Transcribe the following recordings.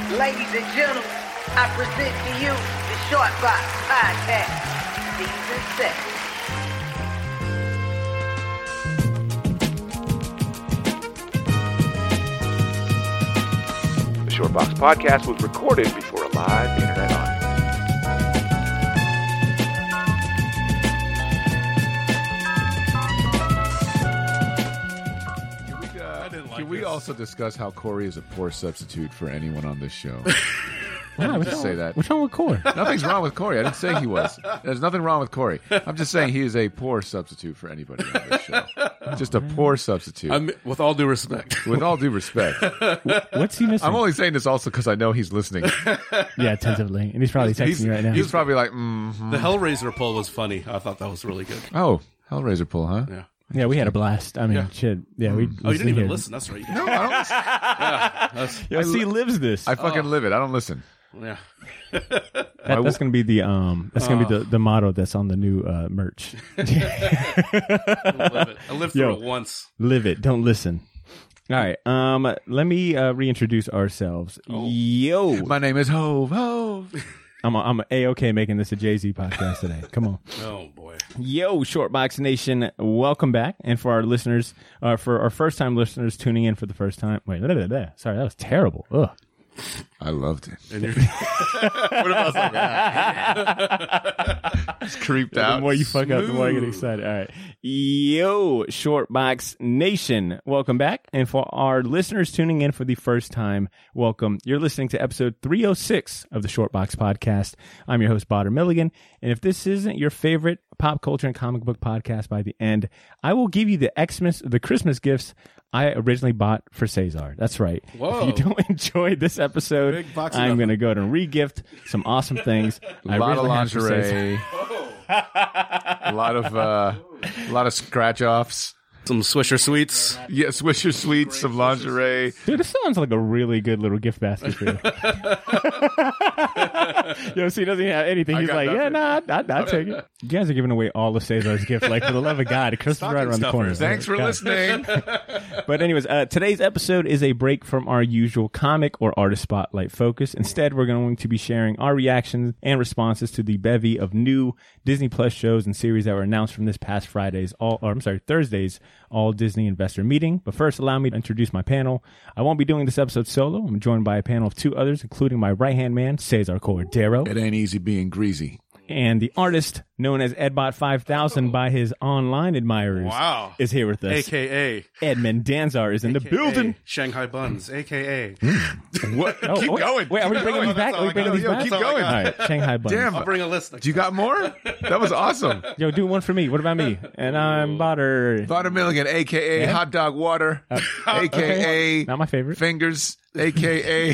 Ladies and gentlemen, I present to you the Short Box Podcast, Season 7. The Short Box Podcast was recorded before a live internet audience. Can we also discuss how Corey is a poor substitute for anyone on this show? Wow, just say that. What's wrong with Corey? Nothing's wrong with Corey. I didn't say he was. There's nothing wrong with Corey. I'm just saying he is a poor substitute for anybody on this show. Just a poor substitute. With all due respect. With all due respect. What's he missing? I'm only saying this also because I know he's listening. Yeah, tentatively. And he's probably texting me right now. He's probably like, mm-hmm. The Hellraiser poll was funny. I thought that was really good. Oh, Hellraiser pull, huh? Yeah. Yeah, we had a blast. I mean, Yeah. shit. Yeah, we. Oh, you didn't even here. listen. That's right. No, I don't listen. Yo, see, lives this. I fucking live it. I don't listen. Yeah. That's gonna be the the motto that's on the new merch. I lived through it once. Live it, don't listen. All right. Let me reintroduce ourselves. Yo, My name is Hove. Hove. I'm A-okay making this a Jay-Z podcast today. Come on. Oh, boy. Yo, Shortbox Nation, welcome back. And for our listeners, for our first-time listeners tuning in for the first time, sorry, that was terrible. Ugh. I loved it. And you're, What if I was like that? Just creeped out. The more you fuck up, the more I get excited. All right. Yo, Shortbox Nation, welcome back. And for our listeners tuning in for the first time, welcome. You're listening to episode 306 of the Shortbox Podcast. I'm your host, Bader Milligan. And if this isn't your favorite pop culture and comic book podcast by the end, I will give you the Christmas gifts I originally bought for Cesar. That's right. Whoa. If you don't enjoy this episode, Big box of I'm nothing. going to go to re-gift some awesome things. A lot of originally had for Cesar. lingerie. A lot of scratch offs. some Swisher Sweets. Yeah, Swisher Sweets, some lingerie. Dude, this sounds like a really good little gift basket for you. Yo, see, he doesn't have anything. I He's got like, nothing. yeah, I'll take it. You guys are giving away all of Cesar's gifts. Like, for the love of God, Christmas is right around the corner. Thanks for God. listening. But anyways, today's episode is a break from our usual comic or artist spotlight focus. Instead, we're going to be sharing our reactions and responses to the bevy of new Disney Plus shows and series that were announced from this past Thursday's All Disney Investor Meeting. But first, allow me to introduce my panel. I won't be doing this episode solo. I'm joined by a panel of two others, including my right-hand man, Cesar Cordero, It ain't easy being greasy. and the artist known as Edbot5000 by his online admirers. Wow. Is here with us. A.K.A. Edmund Danzar is in the building. Shanghai Buns. A.K.A. What? Oh, Keep going. Wait, are we Keep bringing going. these back? Are we bringing these Yo, back? keep going. All right, Shanghai Buns. Damn. I'll bring a list. Do you got more? That was awesome. Yo, do one for me. What about me? And I'm Butter. Butter Milligan, a.k.a. Yeah. Hot Dog Water, a.k.a. Okay. Not my favorite. Fingers, a.k.a.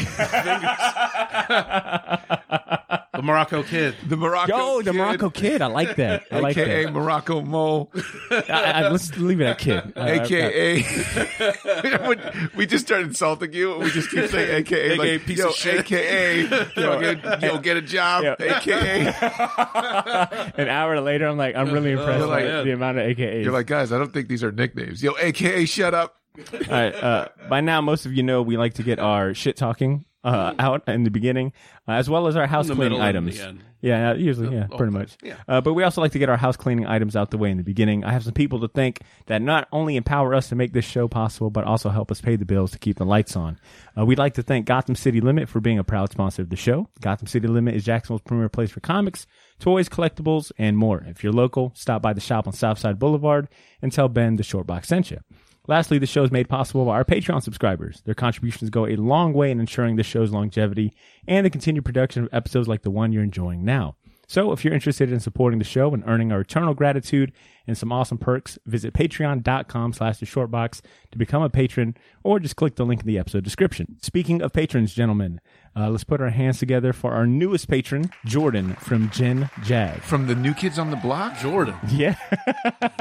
The Morocco Kid. the Morocco Yo, the Kid, Morocco Kid. I like that. I like a.k.a. that. Morocco Mole, Let's leave it at Kid. a.k.a. We just started insulting you. We just keep saying a.k.a. AKA like, piece yo, of shit. a.k.a. fucking, get a job, Yo. a.k.a. An hour later, I'm really impressed You're like, by the amount of AKAs. You're like, guys, I don't think these are nicknames. Yo, a.k.a. shut up. All right. By now, most of you know we like to get our shit talking out in the beginning, as well as our house In the cleaning middle and items. the end. Yeah, usually, pretty okay. much. Yeah. But we also like to get our house cleaning items out the way in the beginning. I have some people to thank that not only empower us to make this show possible, but also help us pay the bills to keep the lights on. We'd like to thank Gotham City Limit for being a proud sponsor of the show. Gotham City Limit is Jacksonville's premier place for comics, toys, collectibles, and more. If you're local, stop by the shop on Southside Boulevard and tell Ben the Shortbox sent you. Lastly, the show is made possible by our Patreon subscribers. Their contributions go a long way in ensuring the show's longevity and the continued production of episodes like the one you're enjoying now. So if you're interested in supporting the show and earning our eternal gratitude and some awesome perks, visit patreon.com/theshortbox to become a patron, or just click the link in the episode description. Speaking of patrons, gentlemen, let's put our hands together for our newest patron, Jordan from Gen Jag. From the New Kids on the Block? Jordan. Yeah.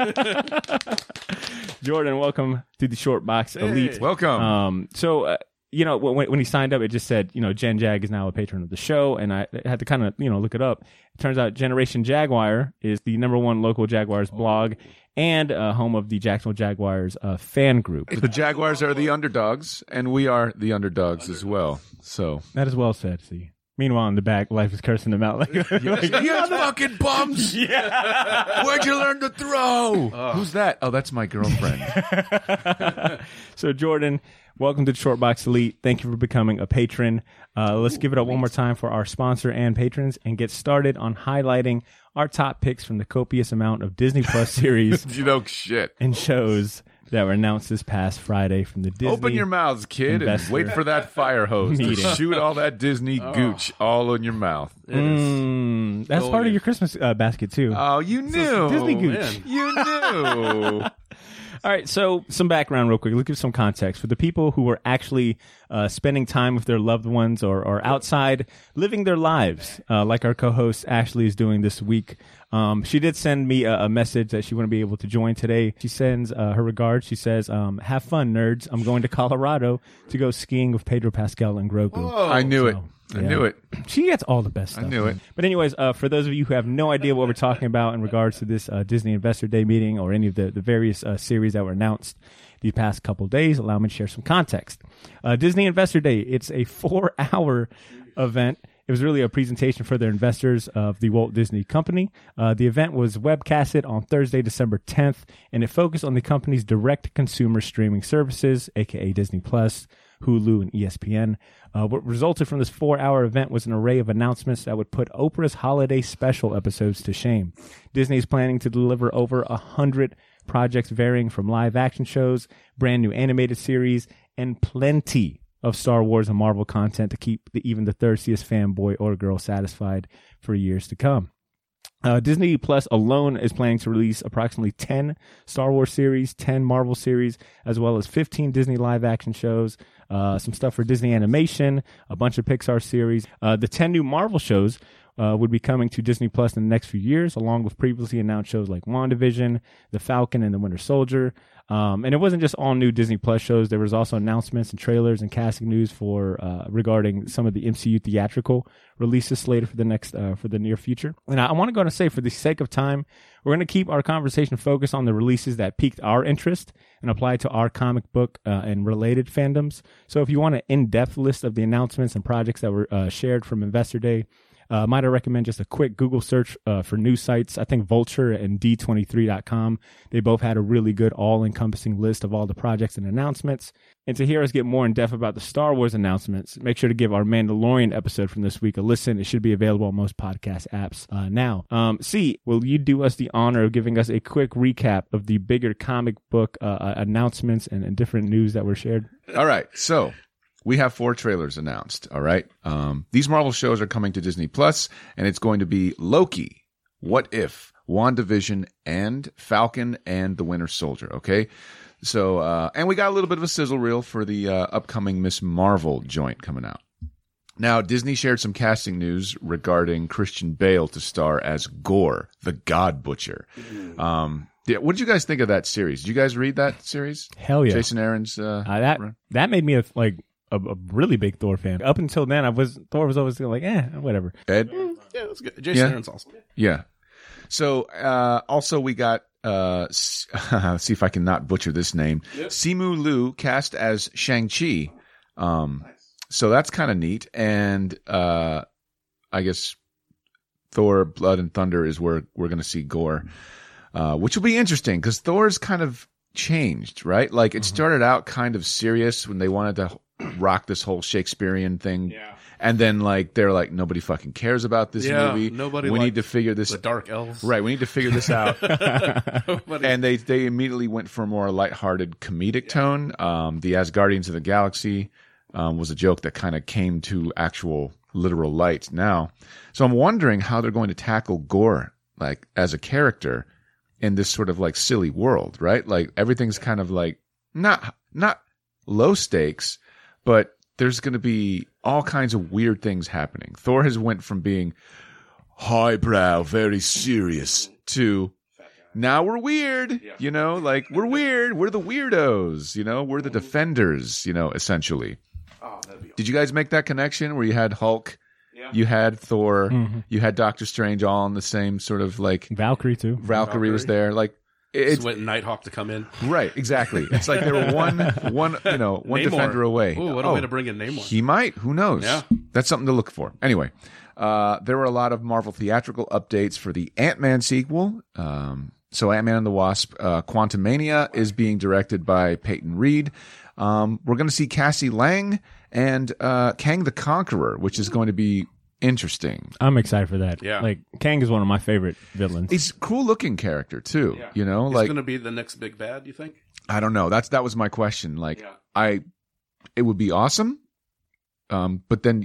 Jordan, welcome to the Shortbox Elite. Welcome. when he signed up, it just said, Jen Jag is now a patron of the show, and I had to kind of, look it up. It turns out Generation Jaguar is the #1 local Jaguars blog and home of the Jacksonville Jaguars fan group. The Jaguars are the underdogs, and we are the underdogs as well. So that is well said. See. Meanwhile, in the back, life is cursing them out. You fucking bums! Yeah. Where'd you learn to throw? Who's that? Oh, that's my girlfriend. So, Jordan, welcome to the Short Box Elite. Thank you for becoming a patron. Let's give it up one more time for our sponsor and patrons and get started on highlighting our top picks from the copious amount of Disney Plus series Shit. and shows that were announced this past Friday from the Disney. Open your mouths, kid, and wait for that fire hose to shoot all that Disney gooch all in your mouth. That's part of your Christmas basket, too. Oh, you knew. Disney gooch. Man. You knew. All right, so some background real quick. Let's give some context. For the people who are actually spending time with their loved ones or outside living their lives, like our co-host Ashley is doing this week. She did send me a message that she wouldn't be able to join today. She sends her regards. She says, have fun, nerds. I'm going to Colorado to go skiing with Pedro Pascal and Grogu. I knew it. I yeah. knew it. She gets all the best stuff. I knew it. But anyways, for those of you who have no idea what we're talking about in regards to this Disney Investor Day meeting or any of the various series that were announced these past couple days, allow me to share some context. Disney Investor Day, it's a 4-hour event. It was really a presentation for their investors of the Walt Disney Company. The event was webcasted on Thursday, December 10th, and it focused on the company's direct-to-consumer streaming services, aka Disney Plus, Hulu, and ESPN. What resulted from this 4-hour event was an array of announcements that would put Oprah's holiday special episodes to shame. Disney is planning to deliver over 100 projects varying from live-action shows, brand new animated series, and plenty of Star Wars and Marvel content to keep even the thirstiest fanboy or girl satisfied for years to come. Disney Plus alone is planning to release approximately 10 Star Wars series, 10 Marvel series, as well as 15 Disney live-action shows, some stuff for Disney Animation, a bunch of Pixar series. The 10 new Marvel shows would be coming to Disney Plus in the next few years, along with previously announced shows like WandaVision, The Falcon and the Winter Soldier. And it wasn't just all new Disney Plus shows. There was also announcements and trailers and casting news for regarding some of the MCU theatrical releases slated for the next for the near future. And I want to go and say, for the sake of time, we're going to keep our conversation focused on the releases that piqued our interest and apply to our comic book and related fandoms. So if you want an in-depth list of the announcements and projects that were shared from Investor Day, might I recommend just a quick Google search for news sites. I think Vulture and D23.com, they both had a really good all-encompassing list of all the projects and announcements. And to hear us get more in depth about the Star Wars announcements, make sure to give our Mandalorian episode from this week a listen. It should be available on most podcast apps now. C, will you do us the honor of giving us a quick recap of the bigger comic book announcements and different news that were shared? All right, so we have 4 trailers announced, all right? These Marvel shows are coming to Disney Plus, and it's going to be Loki, What If, WandaVision, and Falcon and the Winter Soldier, okay? So, and we got a little bit of a sizzle reel for the upcoming Miss Marvel joint coming out. Now, Disney shared some casting news regarding Christian Bale to star as Gore, the God Butcher. Yeah, what did you guys think of that series? Did you guys read that series? Hell yeah. Jason Aaron's that made me a really big Thor fan. Up until then, Thor was always like, whatever. Ed? Yeah, that's good. Jason Aaron's awesome. Yeah. So, also we got, see if I can not butcher this name. Yep. Simu Liu cast as Shang-Chi. So that's kind of neat. And, I guess Thor, Blood and Thunder is where we're going to see Gore, which will be interesting because Thor's kind of changed, right? Like it started out kind of serious when they wanted to rock this whole Shakespearean thing. Yeah. And then like they're like, nobody fucking cares about this movie. We need to figure this the dark elves. Right, we need to figure this out. And they immediately went for a more lighthearted comedic tone. The Asgardians of the Galaxy was a joke that kind of came to actual literal light now. So I'm wondering how they're going to tackle Gore like as a character in this sort of like silly world, right? Like everything's kind of like not low stakes, but there's going to be all kinds of weird things happening. Thor has went from being highbrow, very serious to now we're weird, you know, like we're weird. We're the weirdos, you know, we're the defenders, you know, essentially. Oh, that'd be awesome. Did you guys make that connection where you had Hulk, you had Thor, you had Doctor Strange all in the same sort of like Valkyrie too. Valkyrie was there, like it's Just went Nighthawk to come in. right, exactly. It's like they were one Namor. defender away. Ooh, what a way to bring in Namor. He might. Who knows? Yeah. That's something to look for. Anyway, there were a lot of Marvel theatrical updates for the Ant-Man sequel. So Ant-Man and the Wasp, Quantumania is being directed by Peyton Reed. We're going to see Cassie Lang and Kang the Conqueror, which is going to be interesting. I'm excited for that. Yeah. Like Kang is one of my favorite villains. He's a cool looking character too. Yeah. You know, He's like going to be the next big bad, you think? I don't know. That was my question. Like it would be awesome. But then,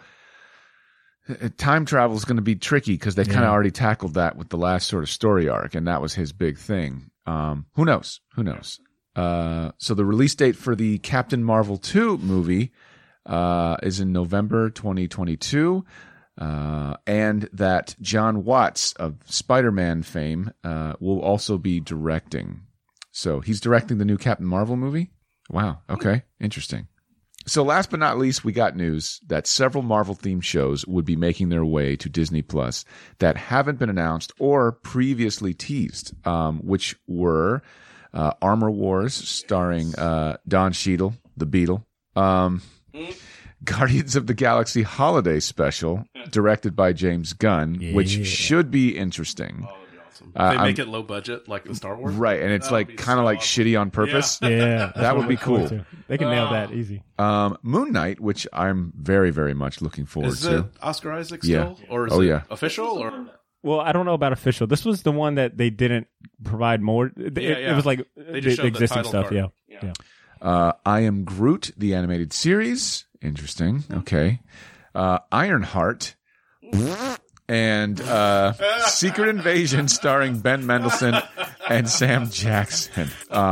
time travel is going to be tricky because they kind of already tackled that with the last sort of story arc, and that was his big thing. Who knows? So the release date for the Captain Marvel 2 movie is in November 2022, and that John Watts of Spider-Man fame will also be directing. So he's directing the new Captain Marvel movie? Wow. Okay. Interesting. So last but not least, we got news that several Marvel-themed shows would be making their way to Disney Plus that haven't been announced or previously teased, which were Armor Wars starring Don Cheadle, the Beetle, Guardians of the Galaxy Holiday Special directed by James Gunn, which should be interesting. They make it low budget like the Star Wars. Right, and it's like kind of like shitty on purpose. Yeah, that would be cool. They can nail that easy. Moon Knight, which I'm very, very much looking forward Is to. it Oscar Isaac still? Yeah. Or is it official? Or Well, I don't know about official. This was the one that they didn't provide more. It was like They just the showed the existing title stuff. card. Yeah. I Am Groot, the animated series. Interesting. Okay. Ironheart. And Secret Invasion starring Ben Mendelsohn and Sam Jackson.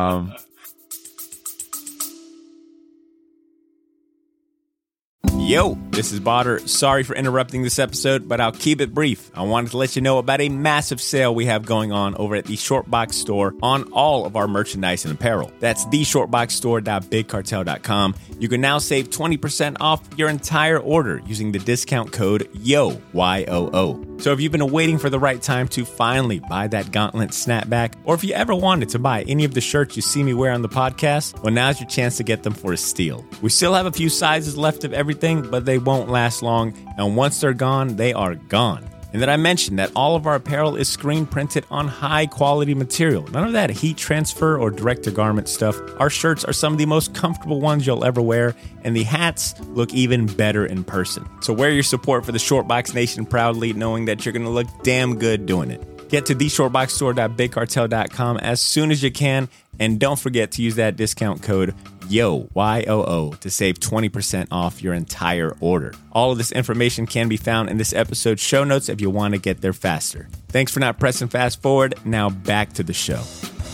Yo, this is Botter. Sorry for interrupting this episode, but I'll keep it brief. I wanted to let you know about a massive sale we have going on over at the Shortbox Store on all of our merchandise and apparel. That's theshortboxstore.bigcartel.com. You can now save 20% off your entire order using the discount code YOO, Y-O-O. So if you've been waiting for the right time to finally buy that Gauntlet snapback, or if you ever wanted to buy any of the shirts you see me wear on the podcast, well, now's your chance to get them for a steal. We still have a few sizes left of everything, but they won't last long, and once they're gone, they are gone. And then I mentioned that all of our apparel is screen printed on high quality material. None of that heat transfer or direct to garment stuff. Our shirts are some of the most comfortable ones you'll ever wear, and the hats look even better in person. So wear your support for the Shortbox Nation proudly, knowing that you're going to look damn good doing it. Get to theshortboxstore.bigcartel.com as soon as you can, and don't forget to use that discount code YOO, Y-O-O, to save 20% off your entire order. All of this information can be found in this episode's show notes if you want to get there faster. Thanks for not pressing fast forward. Now back to the show.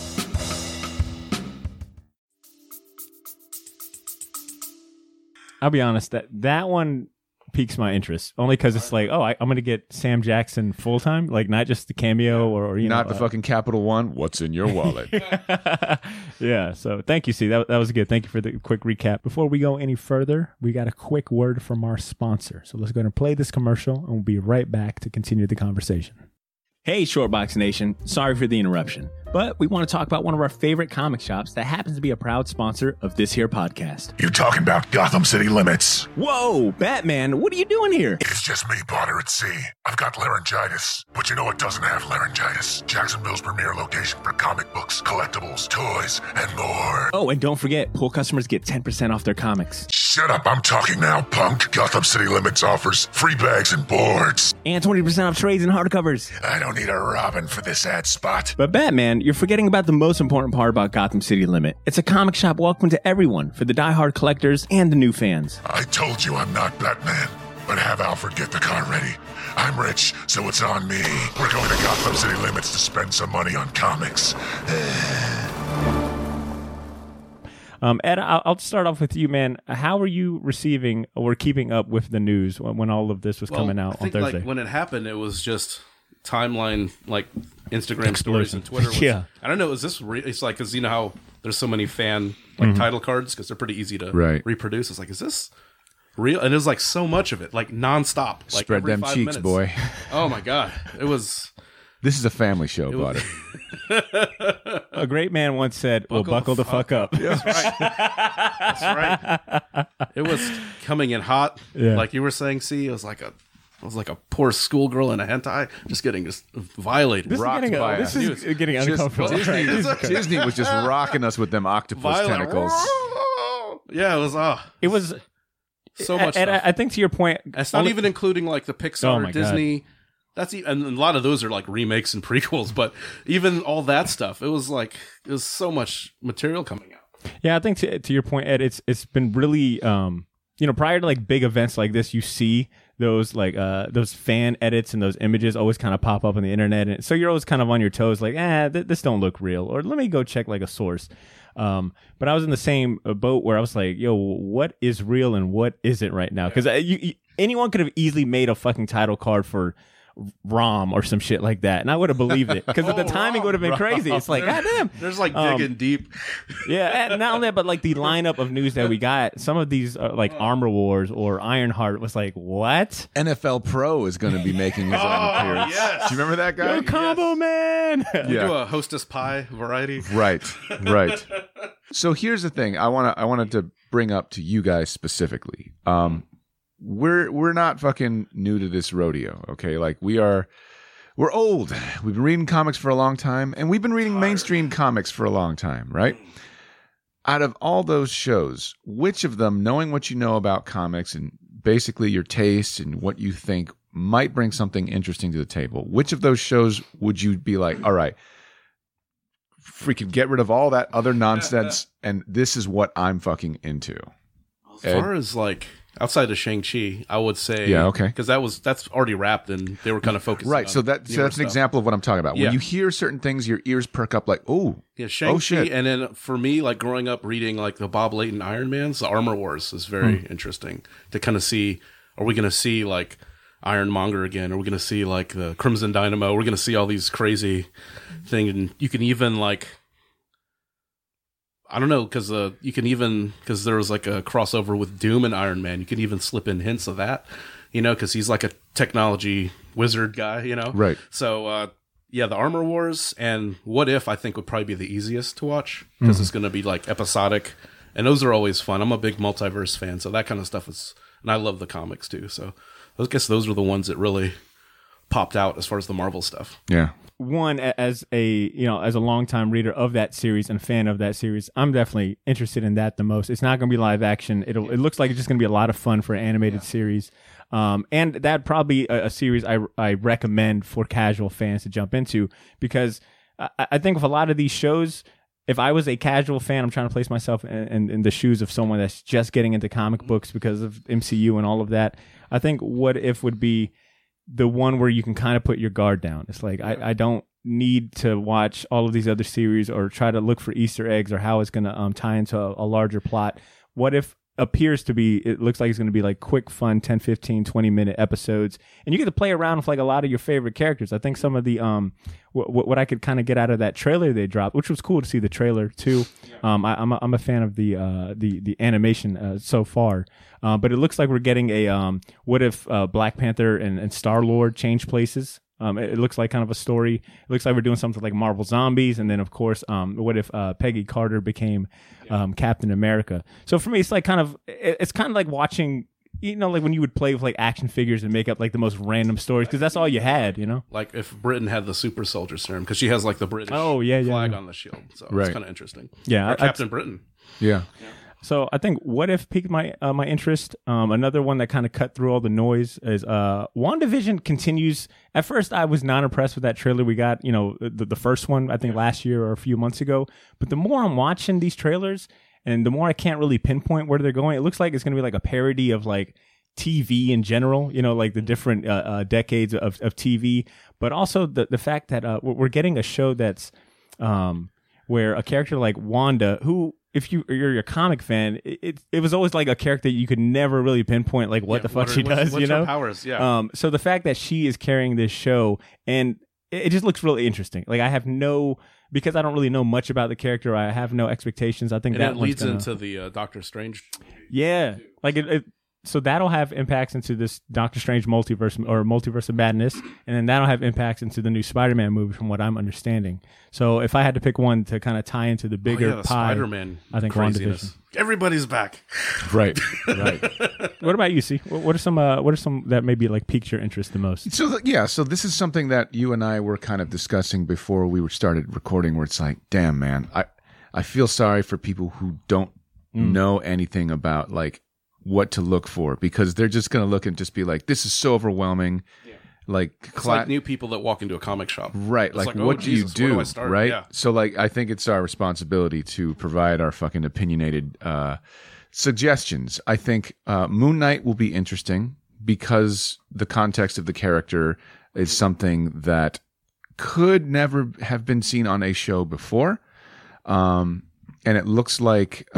I'll be honest, that one piques my interest only because it's like, I'm going to get Sam Jackson full time, like not just the cameo or you Not know, the fucking Capital One. What's in your wallet? Yeah. So thank you, C. That was good. Thank you for the quick recap. Before we go any further, we got a quick word from our sponsor. So let's go and play this commercial, and we'll be right back to continue the conversation. Hey, Shortbox Nation. Sorry for the interruption, but we want to talk about one of our favorite comic shops that happens to be a proud sponsor of this here podcast. You talking about Gotham City Limits? Whoa, Batman, what are you doing here? It's just me, Potter at sea. I've got laryngitis. But you know what doesn't have laryngitis? Jacksonville's premier location for comic books, collectibles, toys, and more. Oh, and don't forget, pool customers get 10% off their comics. Shut up, I'm talking now, punk. Gotham City Limits offers free bags and boards. And 20% off trades and hardcovers. I don't need a Robin for this ad spot. But Batman, you're forgetting about the most important part about Gotham City Limit. It's a comic shop welcome to everyone, for the diehard collectors and the new fans. I told you I'm not Batman, but have Alfred get the car ready. I'm rich, so it's on me. We're going to Gotham City Limits to spend some money on comics. Ed, I'll start off with you, man. How are you receiving or keeping up with the news when all of this was coming out on Thursday? Like, when it happened, it was just timeline, like Instagram stories and Twitter. Yeah. I don't know. Is this it's like, because you know how there's so many fan like title cards because they're pretty easy to reproduce. It's like, is this real, and it was like so much of it, like nonstop. Like Spread every them 5 cheeks, minutes. boy. Oh my god, it was. This is a family show, was- buddy. A great man once said, "Well, buckle the fuck up." That's right. That's right. It was coming in hot, Yeah. like you were saying. See, it was like a poor schoolgirl in a hentai, just getting violated. This Rocked by is getting, us. this is getting Just- uncomfortable. Disney was just rocking us with them octopus Violent. tentacles. Yeah, it was. It was So much and stuff. I think to your point, It's not even including like the Pixar, Oh my God. Disney. And a lot of those are like remakes and prequels, but even all that stuff, it was so much material coming out. Yeah, I think to your point, Ed, it's been really prior to like big events like this, you see those like those fan edits and those images always kind of pop up on the internet, and so you're always kind of on your toes, like, this don't look real, or let me go check like a source. But I was in the same boat where I was like, yo, what is real and what isn't right now? Because anyone could have easily made a fucking title card for ROM or some shit like that, and I would have believed it because the timing would have been crazy. It's like, goddamn, There's like digging deep. yeah, and not only that, but like the lineup of news that we got, some of these like Armor Wars or Ironheart was like, what? NFL Pro is going to be making his own appearance. yes. Do you remember that guy? Yo, Combo Man. Do a Hostess Pie variety. Right. So here's the thing I wanted to bring up to you guys specifically. We're not fucking new to this rodeo, okay? Like we're old. We've been reading comics for a long time, and we've been reading mainstream comics for a long time, right? Out of all those shows, which of them, knowing what you know about comics and basically your taste and what you think might bring something interesting to the table, which of those shows would you be like, all right, freaking get rid of all that other nonsense, and this is what I'm fucking into? As far as like outside of Shang-Chi, I would say, Yeah, okay. because that's already wrapped and they were kind of focused. Right, on so that's newer an stuff. example of what I'm talking about. Yeah. When you hear certain things, your ears perk up like, oh, Yeah, Shang-Chi, oh shit. and then for me, like growing up reading like the Bob Layton Iron Mans, the Armor Wars is very interesting to kind of see. Are we going to see like Ironmonger again? Are we going to see like the Crimson Dynamo? We're going to see all these crazy things, and you can even like. I don't know, because there was like a crossover with Doom and Iron Man. You can even slip in hints of that, because he's like a technology wizard guy, Right. So, the Armor Wars and What If I think would probably be the easiest to watch because it's going to be like episodic, and those are always fun. I'm a big multiverse fan, so that kind of stuff and I love the comics too. So I guess those were the ones that really popped out as far as the Marvel stuff. Yeah. One, as a longtime reader of that series and fan of that series, I'm definitely interested in that the most. It's not going to be live action. It looks like it's just going to be a lot of fun for an animated series. And that probably a series I recommend for casual fans to jump into, because I think with a lot of these shows, if I was a casual fan, I'm trying to place myself in the shoes of someone that's just getting into comic books because of MCU and all of that. I think What If would be the one where you can kind of put your guard down. It's like, I don't need to watch all of these other series or try to look for Easter eggs or how it's going to tie into a larger plot. What If it looks like it's going to be like quick, fun, 10, 15, 20-minute episodes. And you get to play around with like a lot of your favorite characters. I think some of the, what I could kind of get out of that trailer they dropped, which was cool to see the trailer too. I'm a fan of the animation so far. But it looks like we're getting a, what if Black Panther and Star-Lord change places? It looks like kind of a story. It looks like we're doing something like Marvel Zombies, and then of course, what if Peggy Carter became Captain America? So for me, it's like it's kind of like watching, like when you would play with like action figures and make up like the most random stories, because that's all you had, Like if Britain had the super soldier serum, because she has like the British flag on the shield, so Right. it's kind of interesting. Yeah, or Captain Britain. Yeah. So I think What If piqued my interest. Another one that kind of cut through all the noise is WandaVision continues. At first, I was not impressed with that trailer we got, the first one, I think last year or a few months ago. But the more I'm watching these trailers and the more I can't really pinpoint where they're going, it looks like it's going to be like a parody of like TV in general, like the different decades of TV. But also the fact that we're getting a show that's where a character like Wanda, who, if you're a comic fan, it was always like a character you could never really pinpoint like what the fuck she does, what's her powers? Yeah. So the fact that she is carrying this show, and it just looks really interesting. Like because I don't really know much about the character, I have no expectations. I think and that it leads one's into the Doctor Strange. Yeah, like so that'll have impacts into this Doctor Strange multiverse or multiverse of madness, and then that'll have impacts into the new Spider-Man movie, from what I'm understanding. So if I had to pick one to kind of tie into the bigger the pie, Spider-Man I think craziness. WandaVision. Everybody's back. Right. What about you, C? What are some that maybe like piqued your interest the most? So so this is something that you and I were kind of discussing before we started recording, where it's like, damn, man, I feel sorry for people who don't know anything about like what to look for, because they're just going to look and just be like, this is so overwhelming. Yeah. Like, it's like new people that walk into a comic shop. Right. Like, what do you do? Where do I start? Right. Yeah. So like, I think it's our responsibility to provide our fucking opinionated suggestions. I think Moon Knight will be interesting because the context of the character is something that could never have been seen on a show before. And it looks like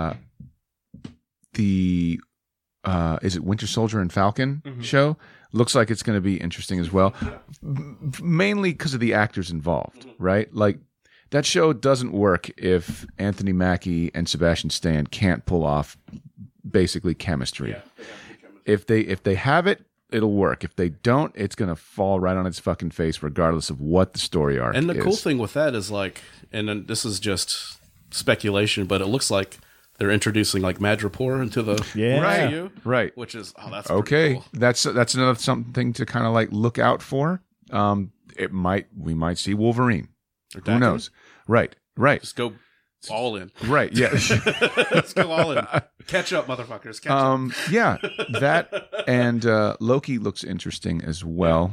the is it Winter Soldier and Falcon show? Looks like it's going to be interesting as well, mainly because of the actors involved, right? Like, that show doesn't work if Anthony Mackie and Sebastian Stan can't pull off basically chemistry. If they have it, it'll work. If they don't, it's going to fall right on its fucking face, regardless of what the story arc is. And the cool thing with that is, like, and then this is just speculation, but it looks like they're introducing like Madripoor into the MCU, right? Which is that's okay. Cool. That's another something to kind of like look out for. We might see Wolverine. Who knows? Right. Just go all in. Right. Yeah. Let's go all in. Catch up, motherfuckers. Catch up. Yeah. That and Loki looks interesting as well.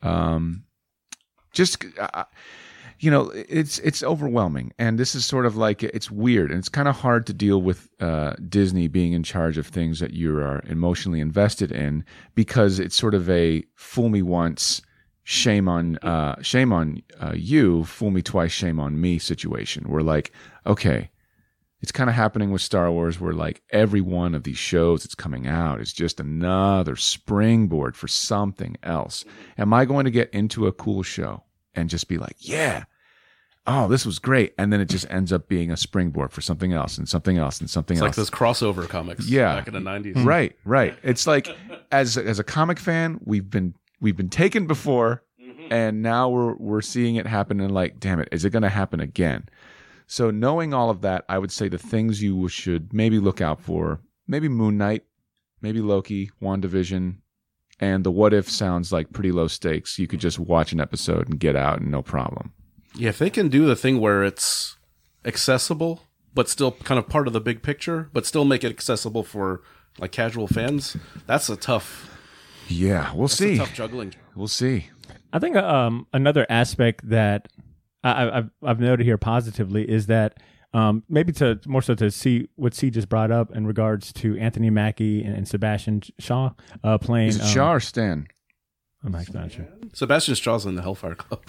It's overwhelming, and this is sort of like, it's weird, and it's kind of hard to deal with Disney being in charge of things that you are emotionally invested in, because it's sort of a fool me once, shame on you, fool me twice, shame on me situation. We're like, okay, it's kind of happening with Star Wars, where like every one of these shows that's coming out is just another springboard for something else. Am I going to get into a cool show and just be like, yeah, oh, this was great, and then it just ends up being a springboard for something else and something else and something else. It's like those crossover comics back in the 90s. Right. It's like, as a comic fan, we've been taken before, and now we're seeing it happen, and like, damn it, is it going to happen again? So knowing all of that, I would say the things you should maybe look out for, maybe Moon Knight, maybe Loki, WandaVision, and the What If sounds like pretty low stakes. You could just watch an episode and get out and no problem. Yeah, if they can do the thing where it's accessible, but still kind of part of the big picture, but still make it accessible for like casual fans, that's a tough. Yeah, we'll see. Tough juggling. We'll see. I think another aspect that I've noted here positively is that maybe to see what C just brought up in regards to Anthony Mackie and Sebastian Shaw playing. Is it Shaw or Stan? I'm not sure. Sebastian Shaw's in the Hellfire Club.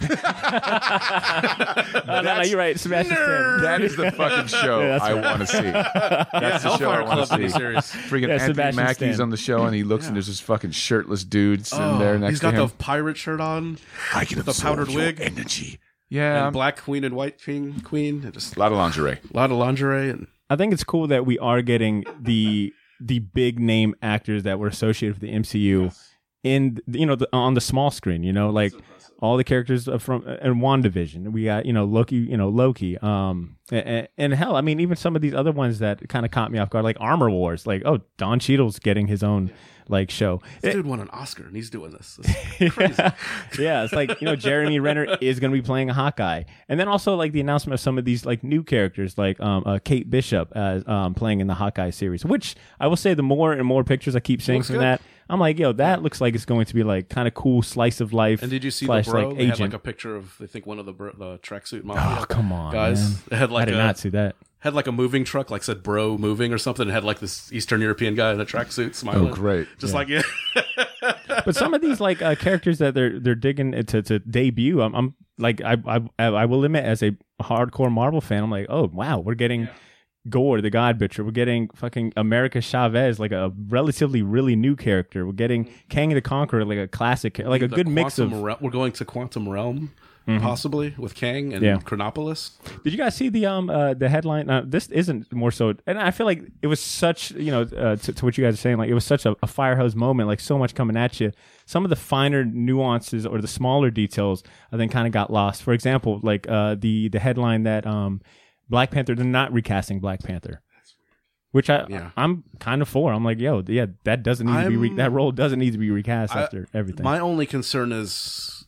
No, you're right. Sebastian Stan. That is the fucking show I want to see. That's the show I want to see. Freaking Anthony Mackie's on the show, and he looks and there's this fucking shirtless dude sitting there next to him. He's got the pirate shirt on. I can with the powdered wig. Energy. Yeah, and Black Queen and White Queen. Just a lot of lingerie. And I think it's cool that we are getting the big name actors that were associated with the MCU in on the small screen. Like all the characters from in WandaVision. We got Loki. And hell, I mean, even some of these other ones that kind of caught me off guard, like Armor Wars. Like, oh, Don Cheadle's getting his own like show. This dude won an Oscar and he's doing this. It's crazy. Yeah, it's like, Jeremy Renner is going to be playing a Hawkeye. And then also like the announcement of some of these like new characters, like Kate Bishop as playing in the Hawkeye series, which I will say the more and more pictures I keep seeing from that, I'm like, that looks like it's going to be like kind of cool slice of life. And did you see the bro? Like, they had like a picture of, I think, one of the tracksuit mafia. Oh, come on, guys. Man. It had like I did not see that. Had like a moving truck, like said "bro moving" or something. It had like this Eastern European guy in a tracksuit smiling. Oh, great! Just But some of these like characters that they're digging to debut, I'm like I will admit, as a hardcore Marvel fan, I'm like, oh wow, we're getting Gore the God Butcher, we're getting fucking America Chavez, like a relatively really new character. We're getting Kang the Conqueror, like a classic, like a good mix of. We're going to Quantum Realm. possibly with Kang and Chronopolis. Did you guys see the headline? This isn't more so, and I feel like it was such, to what you guys are saying, like it was such a fire hose moment, like so much coming at you. Some of the finer nuances or the smaller details, I think, kind of got lost. For example, like the headline that Black Panther, they're not recasting Black Panther. Which I'm kind of for. I'm like, that doesn't need to be that role doesn't need to be recast after everything. My only concern is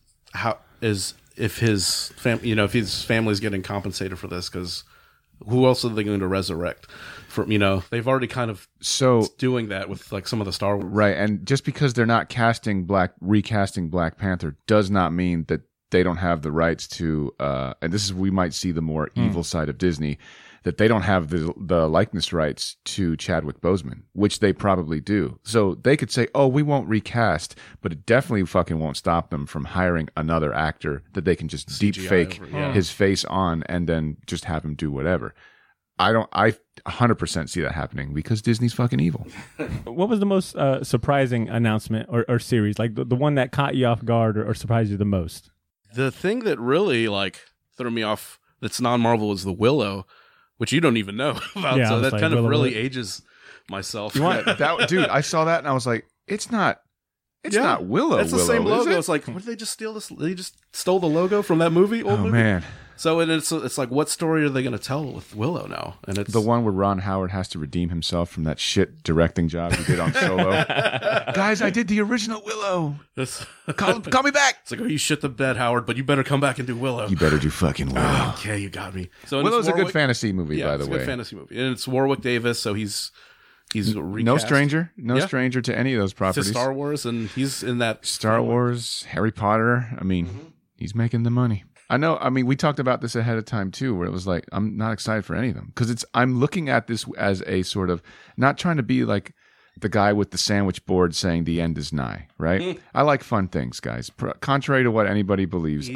if his if his family's getting compensated for this, because who else are they going to resurrect? They've already kind of doing that with like some of the Star Wars, right? And just because they're not recasting Black Panther does not mean that they don't have the rights to. And we might see the more evil side of Disney. That they don't have the likeness rights to Chadwick Boseman, which they probably do. So they could say, oh, we won't recast, but it definitely fucking won't stop them from hiring another actor that they can just deep fake his face on and then just have him do whatever. I 100% see that happening because Disney's fucking evil. What was the most surprising announcement or series? Like the one that caught you off guard or surprised you the most? The thing that really threw me off that's non-Marvel is the Willow, which you don't even know about. So that kind of really ages myself. Dude, I saw that and I was like, it's not Willow. It's the same logo. It's like, what did they just steal this? They just stole the logo from that movie? Old movie? Man. So it's like, what story are they going to tell with Willow now? And it's the one where Ron Howard has to redeem himself from that shit directing job he did on Solo. Guys, I did the original Willow. Call me back. It's like, oh, you shit the bed, Howard, but you better come back and do Willow. You better do fucking Willow. Okay, you got me. So Willow's a good fantasy movie, by the way. It's a good fantasy movie, and it's Warwick Davis, so he's recast. No stranger to any of those properties. To Star Wars, and he's in that Star Wars, Harry Potter. I mean, he's making the money. I know. I mean, we talked about this ahead of time too, where it was like, I'm not excited for any of them because I'm looking at this as a sort of not trying to be like the guy with the sandwich board saying the end is nigh, right? I like fun things, guys. Contrary to what anybody believes,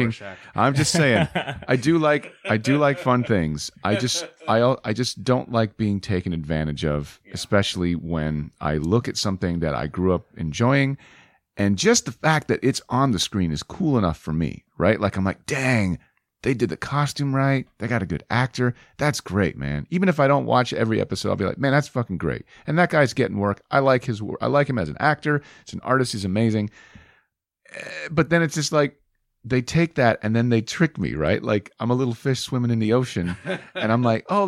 I'm just saying, I do like fun things. I just don't like being taken advantage of, especially when I look at something that I grew up enjoying. And just the fact that it's on the screen is cool enough for me, right? Like, I'm like, dang, they did the costume right. They got a good actor. That's great, man. Even if I don't watch every episode, I'll be like, man, that's fucking great. And that guy's getting work. I like his work. I like him as an actor. As an artist, he's amazing. But then it's just like, they take that and then they trick me, right? Like, I'm a little fish swimming in the ocean. And I'm like, oh,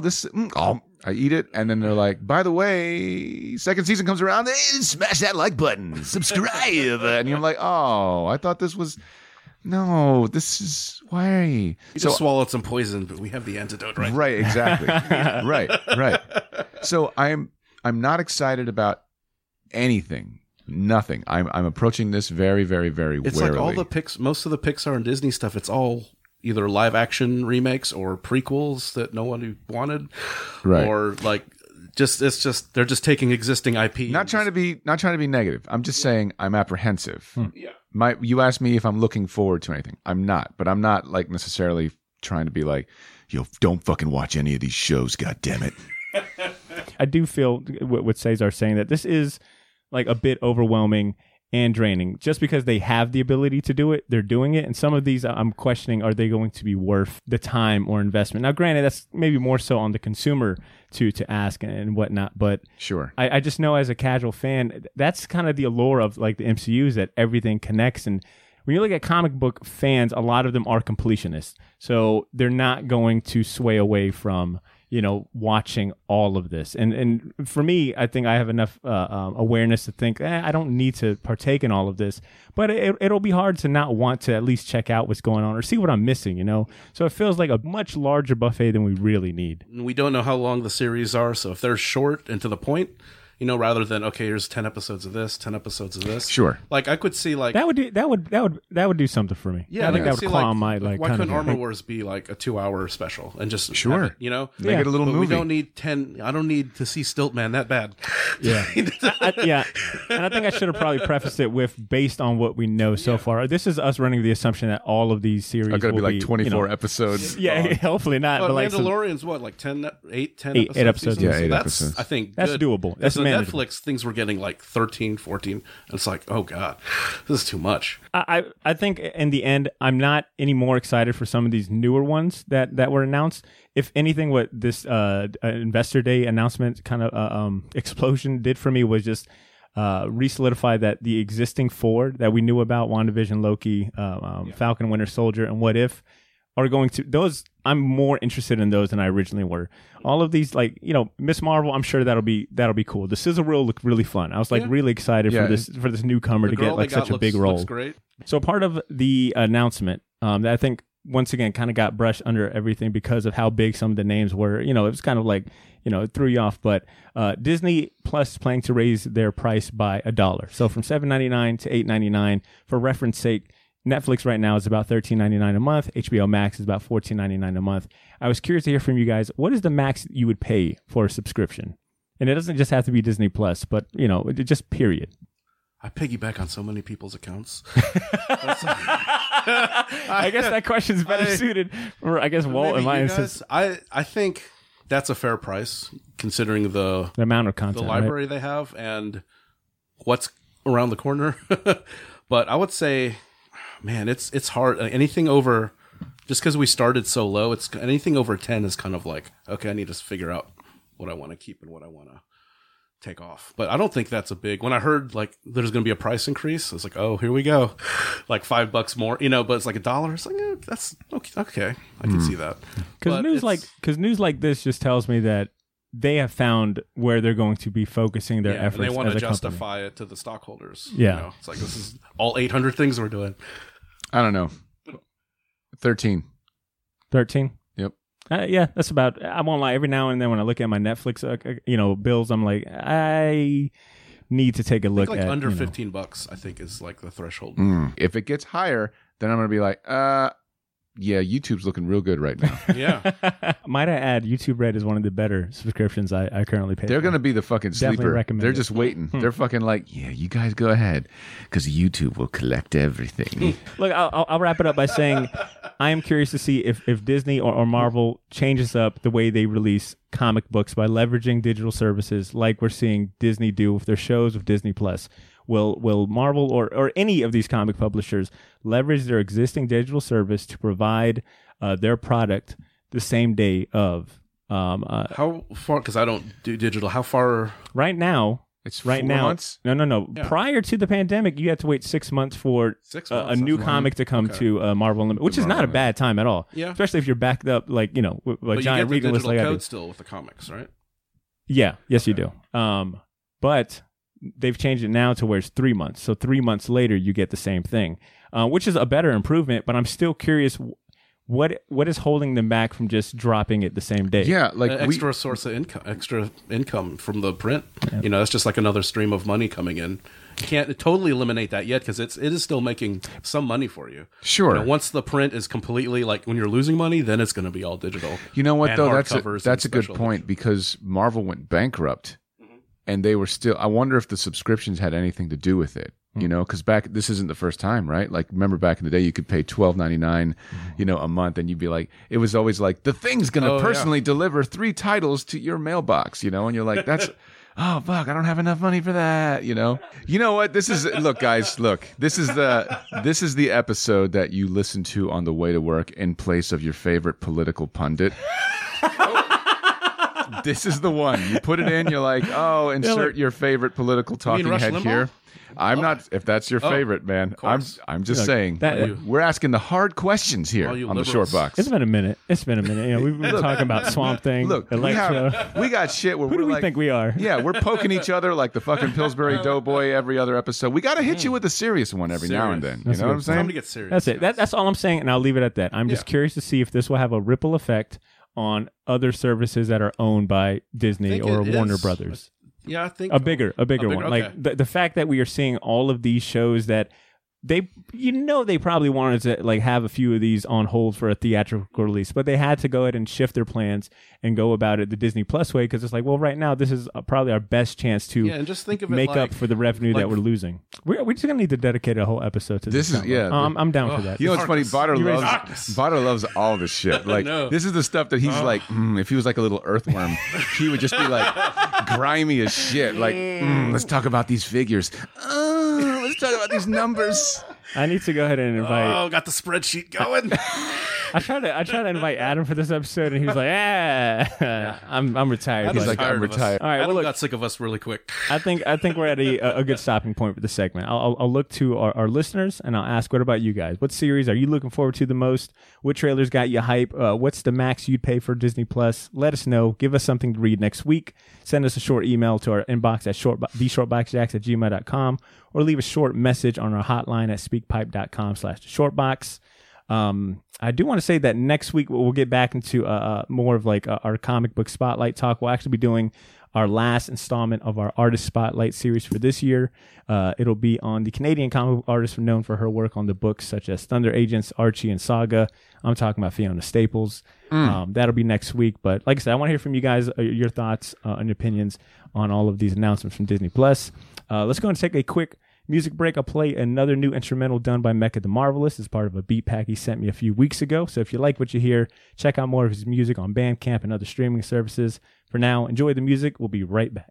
I eat it, and then they're like, by the way, second season comes around, smash that like button, subscribe. And you're like, oh, I thought this was, no, this is, why? You just swallowed some poison, but we have the antidote, right? Right, exactly. right. So I'm not excited about anything. Nothing. I'm approaching this very, very, very warily. It's like all most of the Pixar and Disney stuff, it's all either live action remakes or prequels that no one wanted, right? Or like they're just taking existing IP. Not trying to be negative. I'm just saying I'm apprehensive. Yeah. You asked me if I'm looking forward to anything. I'm not, but I'm not like necessarily trying to be like, yo, don't fucking watch any of these shows. God damn it. I do feel what Cesar's saying that this is like a bit overwhelming and draining. Just because they have the ability to do it, they're doing it. And some of these I'm questioning, are they going to be worth the time or investment? Now, granted, that's maybe more so on the consumer to ask and whatnot. But sure, I just know as a casual fan, that's kind of the allure of like the MCU is that everything connects. And when you look at comic book fans, a lot of them are completionists. So they're not going to sway away from watching all of this. And for me, I think I have enough awareness to think, I don't need to partake in all of this. But it'll be hard to not want to at least check out what's going on or see what I'm missing, So it feels like a much larger buffet than we really need. We don't know how long the series are, so if they're short and to the point, rather than, okay, here's 10 episodes of this, 10 episodes of this. Sure. Like I could see like that would do something for me. Yeah, I think that would calm my why couldn't Armor Wars be like a 2-hour special and just make it a little movie. We don't need 10. I don't need to see Stiltman that bad. Yeah. And I think I should have probably prefaced it with based on what we know so far. This is us running the assumption that all of these series are going to be like 24 episodes. Yeah, hopefully not. But like Mandalorian's what, like 10 episodes. Yeah, 8 episodes. I think that's good. doable. That's manageable. Netflix, things were getting like 13, 14. And it's like, oh God, this is too much. I think in the end, I'm not any more excited for some of these newer ones that were announced. If anything, what this Investor Day announcement kind of explosion did for me was just re-solidify that the existing 4 that we knew about, WandaVision, Loki, Falcon, Winter Soldier, and What If, are going to those. I'm more interested in those than I originally were. All of these, like, you know, Miss Marvel, I'm sure that'll be cool. The Sizzle Reel looked really fun. I was like really excited for this newcomer to get like such a big role. Looks great. So part of the announcement that I think once again kind of got brushed under everything because of how big some of the names were. You know, it was kind of like, you know, it threw you off. But Disney Plus is planning to raise their price by $1. So from $7.99 to $8.99. For reference sake, Netflix right now is about $13.99 a month. HBO Max is about $14.99 a month. I was curious to hear from you guys. What is the max you would pay for a subscription? And it doesn't just have to be Disney Plus, but, you know, just period. I piggyback on so many people's accounts. I guess that question's better suited for, I guess, Walt and my instance. I think that's a fair price considering the amount of content, the library they have and what's around the corner. But I would say, man, it's hard. Anything over, just because we started so low, it's anything over 10 is kind of like, okay, I need to figure out what I want to keep and what I want to take off. But I don't think that's a big, when I heard like there's going to be a price increase, I was like, oh, here we go. Like $5 more, you know, but it's like $1. It's like, that's okay. I can see that. Because news like this just tells me that they have found where they're going to be focusing their efforts. And they want to justify it to the stockholders. Yeah. You know? It's like, this is all 800 things we're doing. I don't know. 13. 13? Yep. Yeah, that's about. I won't lie. Every now and then when I look at my Netflix, bills, I'm like, I need to take a look at under $15. I think is like the threshold. If it gets higher, then I'm gonna be like, yeah, YouTube's looking real good right now. Yeah. Might I add, YouTube Red is one of the better subscriptions I currently pay. They're going to be the fucking sleeper. Recommend They're it. just waiting. They're fucking like, yeah, you guys go ahead because YouTube will collect everything. Look, I'll wrap it up by saying I am curious to see if Disney or Marvel changes up the way they release comic books by leveraging digital services like we're seeing Disney do with their shows with Disney Plus. Will Marvel or any of these comic publishers leverage their existing digital service to provide their product the same day of? How far? Because I don't do digital. How far? Right now, it's 4 months? No. Yeah. Prior to the pandemic, you had to wait 6 months for 6 a months, new comic to come to Marvel Unlimited, which is not a bad time at all. Yeah. Especially if you're backed up, like, with but giant you get the regal list digital like I do. code still with the comics, right? Yeah. Yes, you do. But they've changed it now to where it's 3 months. So 3 months later, you get the same thing, which is a better improvement. But I'm still curious, what is holding them back from just dropping it the same day? Yeah, like extra source of income, extra income from the print. Yeah. You know, that's just like another stream of money coming in. You can't totally eliminate that yet because it is still making some money for you. Sure. You know, once the print is completely like when you're losing money, then it's going to be all digital. You know what though? That's a good special point because Marvel went bankrupt. And they were still, I wonder if the subscriptions had anything to do with it, you know, because this isn't the first time, right? Like, remember back in the day, you could pay $12.99, a month, and you'd be like, it was always like, the Thing's going to personally deliver 3 titles to your mailbox, and you're like, that's, oh, fuck, I don't have enough money for that, You know what? This is, look, guys, this is the episode that you listen to on the way to work in place of your favorite political pundit. This is the one. You put it in, you're like, oh, insert your favorite political talking head Limbaugh? here. I'm not, if that's your favorite, man. I'm just saying. We're asking the hard questions here on the Short Box. It's been a minute. We've been talking about Swamp Thing. Look, Electro. we got shit where Who do we think we are? Yeah, we're poking each other like the fucking Pillsbury Doughboy every other episode. We got to hit you with a serious one every now and then. You know what I'm saying? Time to get serious. That's it. That's all I'm saying, and I'll leave it at that. I'm just curious to see if this will have a ripple effect on other services that are owned by Disney or Warner Brothers. Yeah, I think a bigger one. Okay. Like the fact that we are seeing all of these shows that they probably wanted to like have a few of these on hold for a theatrical release, but they had to go ahead and shift their plans and go about it the Disney Plus way because it's like, well, right now this is probably our best chance to and just think of make it up for the revenue that we're losing. We're just gonna need to dedicate a whole episode to this. I'm down for that. You know what's funny? Botter loves all this shit. Like this is the stuff that he's like. If he was like a little earthworm, he would just be like grimy as shit. Like, let's talk about these figures. Let's talk about these numbers. I need to go ahead and invite. Oh, got the spreadsheet going. I tried to invite Adam for this episode, and he was like, I'm retired. He's like, I'm retired. All right, Adam well, look, got sick of us really quick. I think we're at a good stopping point for the segment. I'll look to our listeners, and I'll ask, what about you guys? What series are you looking forward to the most? What trailers got you hype? What's the max you'd pay for Disney Plus? Let us know. Give us something to read next week. Send us a short email to our inbox at theshortboxjacks@gmail.com, or leave a short message on our hotline at speakpipe.com/shortbox. I do want to say that next week we'll get back into more of like our comic book spotlight talk. We'll actually be doing our last installment of our artist spotlight series for this year. It'll be on the Canadian comic book artist known for her work on the books such as Thunder Agents, Archie, and Saga. I'm talking about Fiona Staples. That'll be next week. But like I said, I want to hear from you guys, your thoughts and opinions on all of these announcements from Disney Plus. Let's go and take a quick music break. I'll play another new instrumental done by Mecha the Marvelous as part of a beat pack he sent me a few weeks ago. So if you like what you hear, check out more of his music on Bandcamp and other streaming services. For now, enjoy the music. We'll be right back.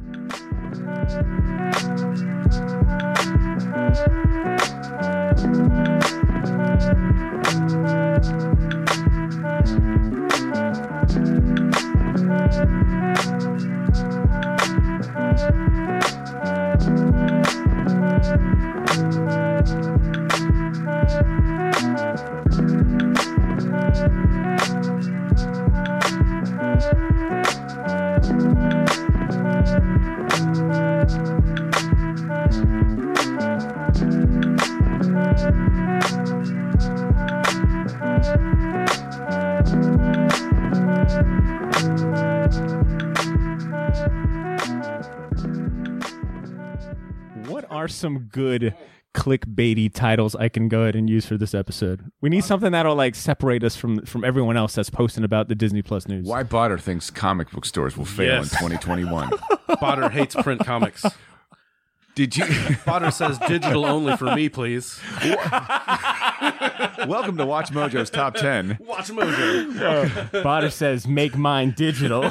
Some good clickbaity titles I can go ahead and use for this episode. We need something that'll like separate us from everyone else that's posting about the Disney Plus news. Why Botter thinks comic book stores will fail in 2021. Botter hates print comics. Did you? Botter says digital only for me, please. Welcome to Watch Mojo's Top 10. Watch Mojo. Botter says make mine digital.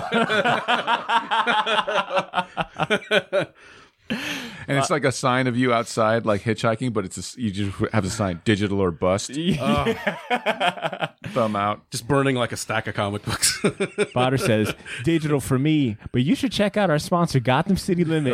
And it's like a sign of you outside, like hitchhiking, but you just have a sign, digital or bust. Thumb out. Just burning like a stack of comic books. Botter says, digital for me, but you should check out our sponsor, Gotham City Limit.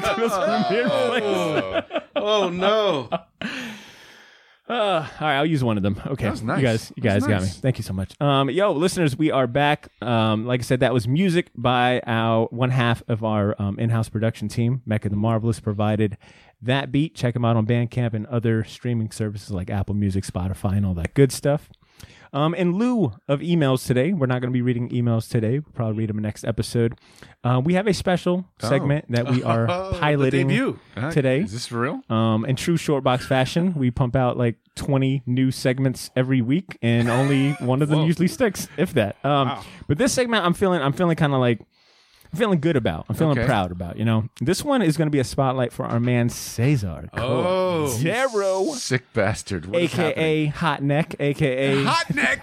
Oh, no. All right, I'll use one of them. Okay, that was nice. You guys got me. Thank you so much. Yo, listeners, we are back. Like I said, that was music by one half of our in-house production team. Mecha the Marvelous provided that beat. Check them out on Bandcamp and other streaming services like Apple Music, Spotify, and all that good stuff. In lieu of emails today, we're not going to be reading emails today. We'll probably read them in the next episode. We have a special segment that we are piloting today. Is this for real? In true Shortbox fashion, we pump out like 20 new segments every week, and only one of them usually sticks, if that. Wow. But this segment, I'm feeling kind of like. I'm feeling good about. I'm feeling proud about. You know, this one is going to be a spotlight for our man Cesar. Zero, sick bastard, what aka Hot Neck, aka Hot Neck.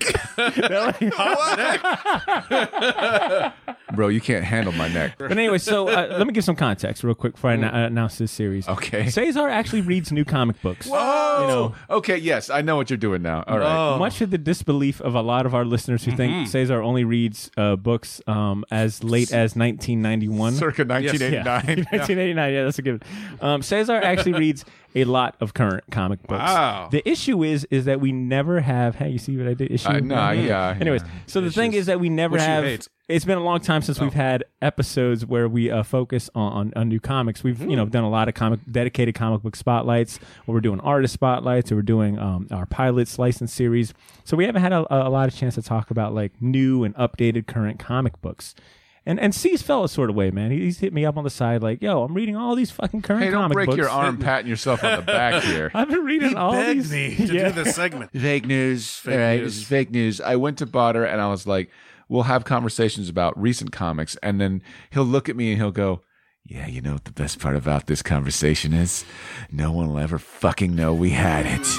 Bro, you can't handle my neck. But anyway, so let me give some context real quick before I announce this series. Okay. Cesar actually reads new comic books. Whoa. You know. Okay. Yes, I know what you're doing now. All right. Much to the disbelief of a lot of our listeners who think Cesar only reads books as late as 1991. Circa 1989. Yes. 1989, yeah, that's a good one. Cesar actually reads a lot of current comic books. Wow. The issue is that we never have... Hey, you see what I did? Issue? Anyways, so the thing is that we never have... It's been a long time since we've had episodes where we focus on new comics. We've done a lot of dedicated comic book spotlights, or we're doing artist spotlights, or we're doing our pilots license series. So we haven't had a lot of chance to talk about like new and updated current comic books. And C's felt a sort of way, man. He's hit me up on the side like, yo, I'm reading all these fucking current comic books. Hey, don't break your arm patting yourself on the back here. I've been reading all these. He begged me to do this segment. Fake news. All right, this is fake news. I went to Botter and I was like, we'll have conversations about recent comics. And then he'll look at me and he'll go, Yeah, you know what the best part about this conversation is? No one will ever fucking know we had it.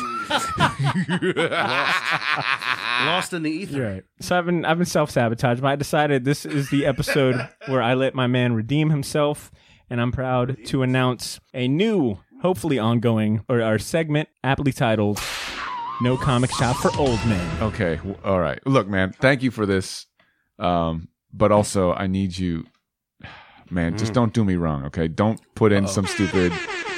Lost in the ether. Right. So I've been self-sabotaged, but I decided this is the episode where I let my man redeem himself, and I'm proud to announce a new, hopefully ongoing, or our segment aptly titled No Comic Shop for Old Men. Okay, all right. Look, man, thank you for this. But also, I need you, man, just don't do me wrong, okay? Don't put in some stupid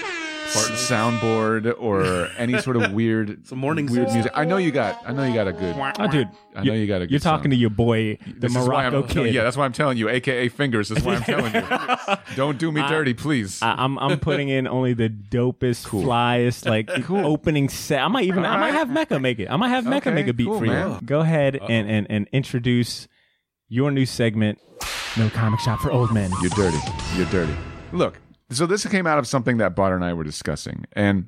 soundboard or any sort of weird, weird music. I know you got a good. Oh, dude, I know you got a good. You're talking to your boy, the Morocco kid. Yeah, that's why I'm telling you, AKA Fingers. That's why I'm telling you. Don't do me dirty, please. I'm putting in only the dopest, flyest, like opening set. I might have Mecca make it. I might have Mecca make a beat for you. Man. Go ahead and introduce your new segment, No Comic Shop for Old Men. You're dirty. You're dirty. Look. So this came out of something that Botter and I were discussing, and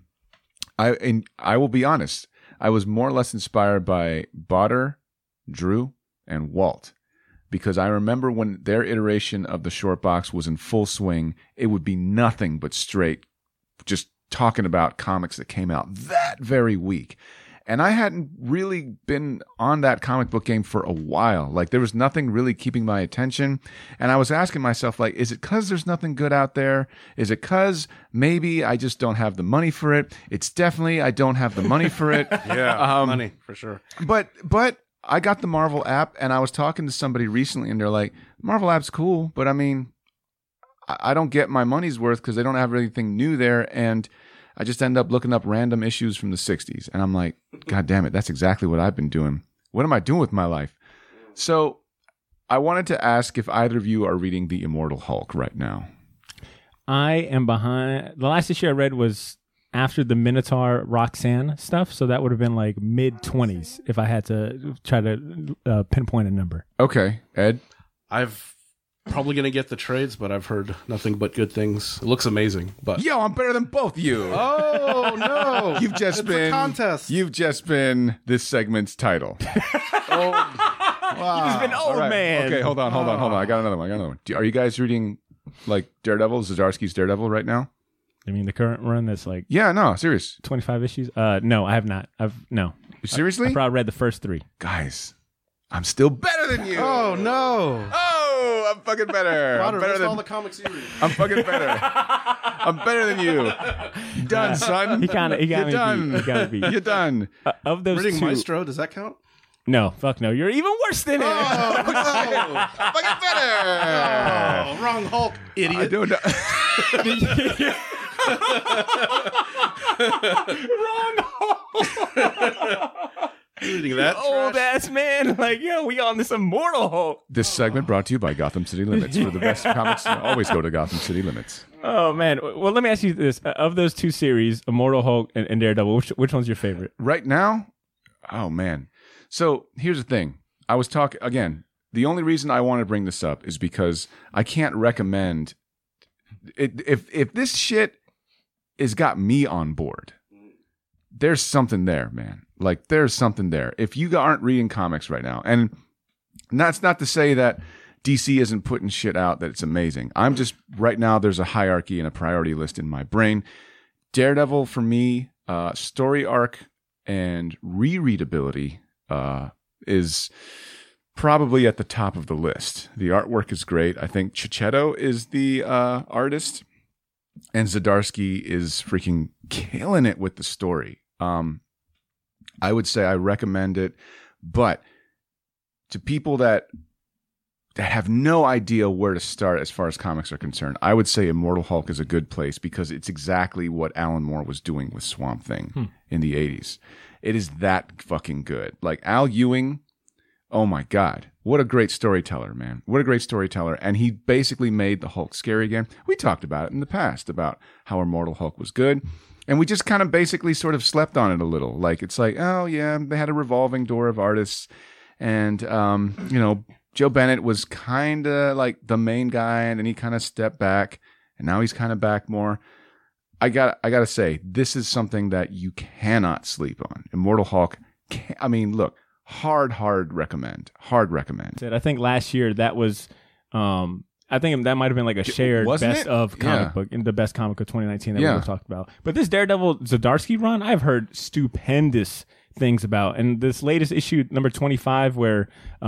I will be honest, I was more or less inspired by Botter, Drew, and Walt, because I remember when their iteration of the short box was in full swing, it would be nothing but straight, just talking about comics that came out that very week. And I hadn't really been on that comic book game for a while. Like, there was nothing really keeping my attention. And I was asking myself, like, is it because there's nothing good out there? Is it because maybe I just don't have the money for it? It's definitely I don't have the money for it. Yeah, money, for sure. But I got the Marvel app, and I was talking to somebody recently, and they're like, Marvel app's cool, but I mean, I don't get my money's worth because they don't have anything new there. And I just end up looking up random issues from the 60s. And I'm like, God damn it, that's exactly what I've been doing. What am I doing with my life? So I wanted to ask if either of you are reading The Immortal Hulk right now. I am behind. The last issue I read was after the Minotaur Roxanne stuff. So that would have been like mid-20s if I had to try to pinpoint a number. Okay. Ed? I've probably going to get the trades, but I've heard nothing but good things. It looks amazing. But Yo, I'm better than both of you. oh no, You've just it's been a contest. You've just been this segment's title. Wow. He's been old man. Okay, hold on. I got another one. Are you guys reading like Daredevil, Zdarsky's Daredevil right now? I mean, the current run that's like Yeah, no, serious. 25 issues? No, I have not. No. Seriously? I probably read the first 3. Guys, I'm still better than you. Oh no. Oh, I'm fucking better. Potter, I'm better list than all the comics you read. I'm fucking better. I'm better than you. Done, son. He got me You're done. beat. He got me beat. You're done. Of those Reading 2, Maestro, does that count? no, fuck no. You're even worse than him. Fucking better. Oh, wrong Hulk, idiot. I don't know. Reading that Old trash? ass man. Like, yo, we on this Immortal Hulk. This segment brought to you by Gotham City Limits. For the best comics, always go to Gotham City Limits. Oh, man. Well, let me ask you this. Of those 2 series, Immortal Hulk and Daredevil, which one's your favorite? Right now, oh man. So here's the thing. I was talking again. The only reason I want to bring this up is because I can't recommend it. If this shit has got me on board, there's something there, man. Like, there's something there. If you aren't reading comics right now, and that's not to say that DC isn't putting shit out that it's amazing. I'm just, right now, there's a hierarchy and a priority list in my brain. Daredevil, for me, story arc and rereadability is probably at the top of the list. The artwork is great. I think Chichetto is the artist, and Zdarsky is freaking killing it with the story. I would say I recommend it, but to people that have no idea where to start as far as comics are concerned, I would say Immortal Hulk is a good place because it's exactly what Alan Moore was doing with Swamp Thing in the 80s. It is that fucking good. Like, Al Ewing, oh my God, what a great storyteller, man. What a great storyteller. And he basically made the Hulk scary again. We talked about it in the past, about how Immortal Hulk was good. And we just kind of basically sort of slept on it a little. Like, it's like, oh yeah, they had a revolving door of artists. And, Joe Bennett was kind of like the main guy, and then he kind of stepped back, and now he's kind of back more. I got to say, this is something that you cannot sleep on. Immortal Hulk, hard recommend. Hard recommend. I think last year that was, I think that might have been like a shared Wasn't best it? of comic Yeah. book, in the best comic of 2019 that we Yeah. would have talked about. But this Daredevil Zdarsky run, I've heard stupendous things about. And this latest issue, number 25, where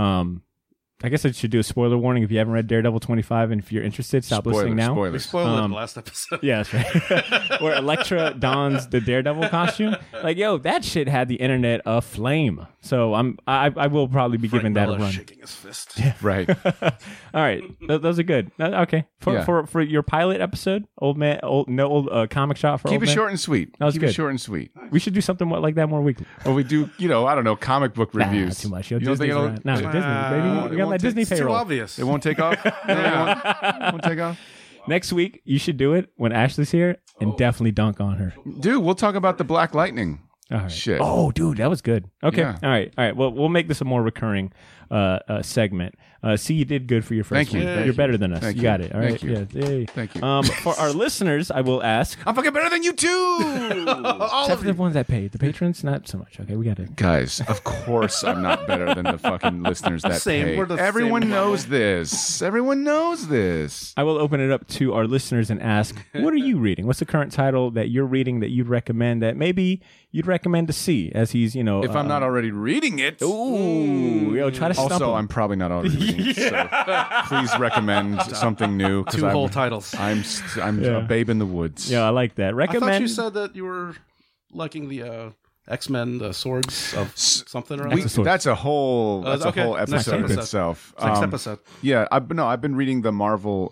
I guess I should do a spoiler warning if you haven't read Daredevil 25, and if you're interested, stop listening now. We Spoilers. spoiled it in the last episode. Yeah, that's right. Where Elektra dons the Daredevil costume. Like, yo, that shit had the internet aflame. So I will probably be giving that a Miller run. shaking his fist. Right. All right, those are good. Okay, for your pilot episode, old comic shop for Keep old it man. short and sweet. That was Keep good. it short and sweet. We should do something like that more weekly. Or we do, I don't know, comic book reviews. Too much. You don't think Disney's it'll- around. No, Disney, baby. We got that Disney It's too payroll. obvious. It won't take off? It won't take off? Next week, you should do it when Ashley's here and definitely dunk on her. Dude, we'll talk about the Black Lightning. All right. Shit. Oh, dude, that was good. Okay. Yeah. All right. Well, we'll make this a more recurring segment. See, you did good for your first Thank you. one. Thank You're you. better than us. Thank you you. got it. All right. Thank you. Yeah. Yay. Thank you. For our listeners, I will ask. I'm fucking better than you too. Except for the ones that paid. The patrons, not so much. Okay, we got it. Guys, of course I'm not better than the fucking listeners that Same. pay. We're the Everyone same level. knows this. Everyone knows this. I will open it up to our listeners and ask, what are you reading? What's the current title that you're reading that you'd recommend that maybe you'd recommend to see as he's, If I'm not already reading it. Ooh, yo, try to stump Also, him. I'm probably not already reading it, so please recommend something new. 'cause Two I'm- whole titles. I'm Yeah. a babe in the woods. Yeah, I like that. I Recommend. thought you said that you were liking the X-Men, the swords of something or other. That's a whole okay. whole Next episode of episode. itself. Next episode. Yeah, I've been reading the Marvel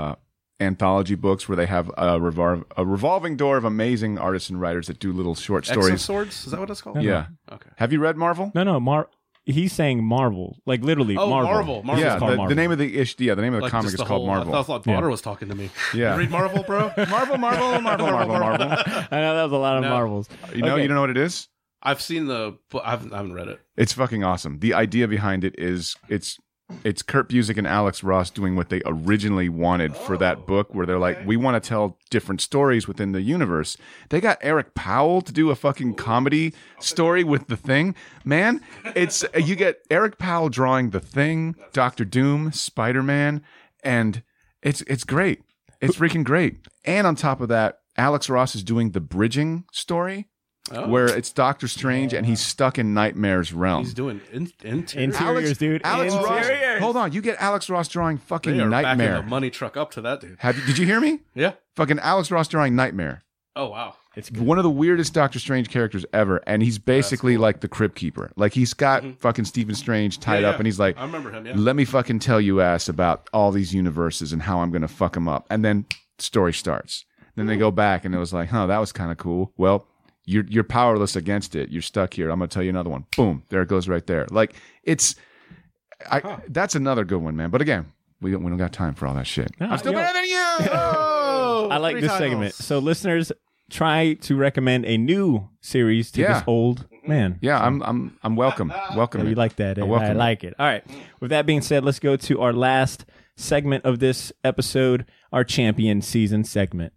anthology books where they have a revolving door of amazing artists and writers that do little short X of stories. Swords? Is that what it's called? Yeah. Okay. Have you read Marvel? No. He's saying Marvel, like literally Oh, Marvel. Marvel. Marvel's Yeah, called the Marvel. name of the the name of the Like comic just is the called whole, Marvel. I thought Potter was talking to me. Yeah. You read Marvel, bro? Marvel. I know that was a lot of No. Marvels. You know, Okay. you don't know what it is? I've seen but I haven't read it. It's fucking awesome. The idea behind it is it's Kurt Busiek and Alex Ross doing what they originally wanted for that book, where they're like, we want to tell different stories within the universe. They got Eric Powell to do a fucking comedy story with The Thing. Man, it's you get Eric Powell drawing The Thing, Doctor Doom, Spider-Man, and it's great. It's freaking great. And on top of that, Alex Ross is doing the bridging story. Oh. Where it's Doctor Strange and he's stuck in Nightmare's realm. He's doing interior. Interiors, dude. Alex Ross. Interiors. Hold on, you get Alex Ross drawing fucking They are backing Nightmare. the money truck up to that dude. Did you hear me? Yeah. Fucking Alex Ross drawing Nightmare. Oh wow. It's good. One of the weirdest Doctor Strange characters ever, and he's basically like the Crypt Keeper. Like he's got fucking Stephen Strange tied up, and he's like, I remember him. Yeah. "Let me fucking tell you ass about all these universes and how I'm gonna fuck them up." And then story starts. Then they go back, and it was like, "Huh, that was kind of cool." Well, you're powerless against it. You're stuck here. I'm gonna tell you another one. Boom, there it goes right there. Like that's another good one, man. But again, we don't got time for all that shit. No, I'm still yo. better than you. Oh, I like 3 this titles. segment. So listeners, try to recommend a new series to Yeah. this old man. Yeah, I'm welcome. Welcome. Oh, you like that? I welcome I it. like it. All right. With that being said, let's go to our last segment of this episode, our champion season segment.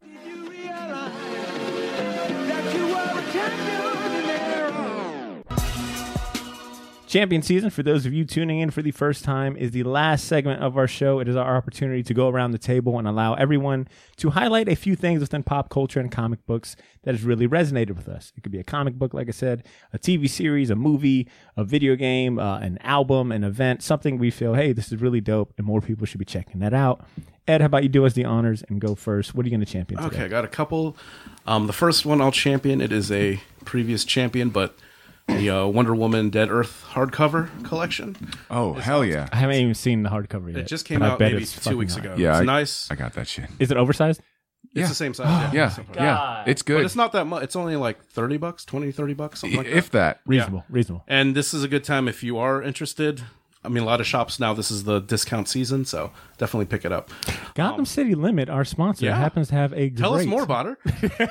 Champion season, for those of you tuning in for the first time, is the last segment of our show. It is our opportunity to go around the table and allow everyone to highlight a few things within pop culture and comic books that has really resonated with us. It could be a comic book, like I said, a TV series, a movie, a video game, an album, an event, something we feel, hey, this is really dope and more people should be checking that out. Ed, how about you do us the honors and go first? What are you going to champion today? Okay, I got a couple. The first one I'll champion. It is a previous champion, but the Wonder Woman Dead Earth hardcover collection. Oh, hell yeah. I haven't even seen the hardcover yet. It just came but I out bet maybe it's 2 fucking weeks hot. ago. Yeah, It's nice. I got that shit. Is it oversized? It's the same size. Yeah, Same price. yeah. It's good. But it's not that much. It's only like $30, $20, something like that. if that. Reasonable. And this is a good time if you are interested. I mean, a lot of shops now, this is the discount season, so definitely pick it up. Gotham City Limit, our sponsor, yeah. happens to have a great... Tell us more about her.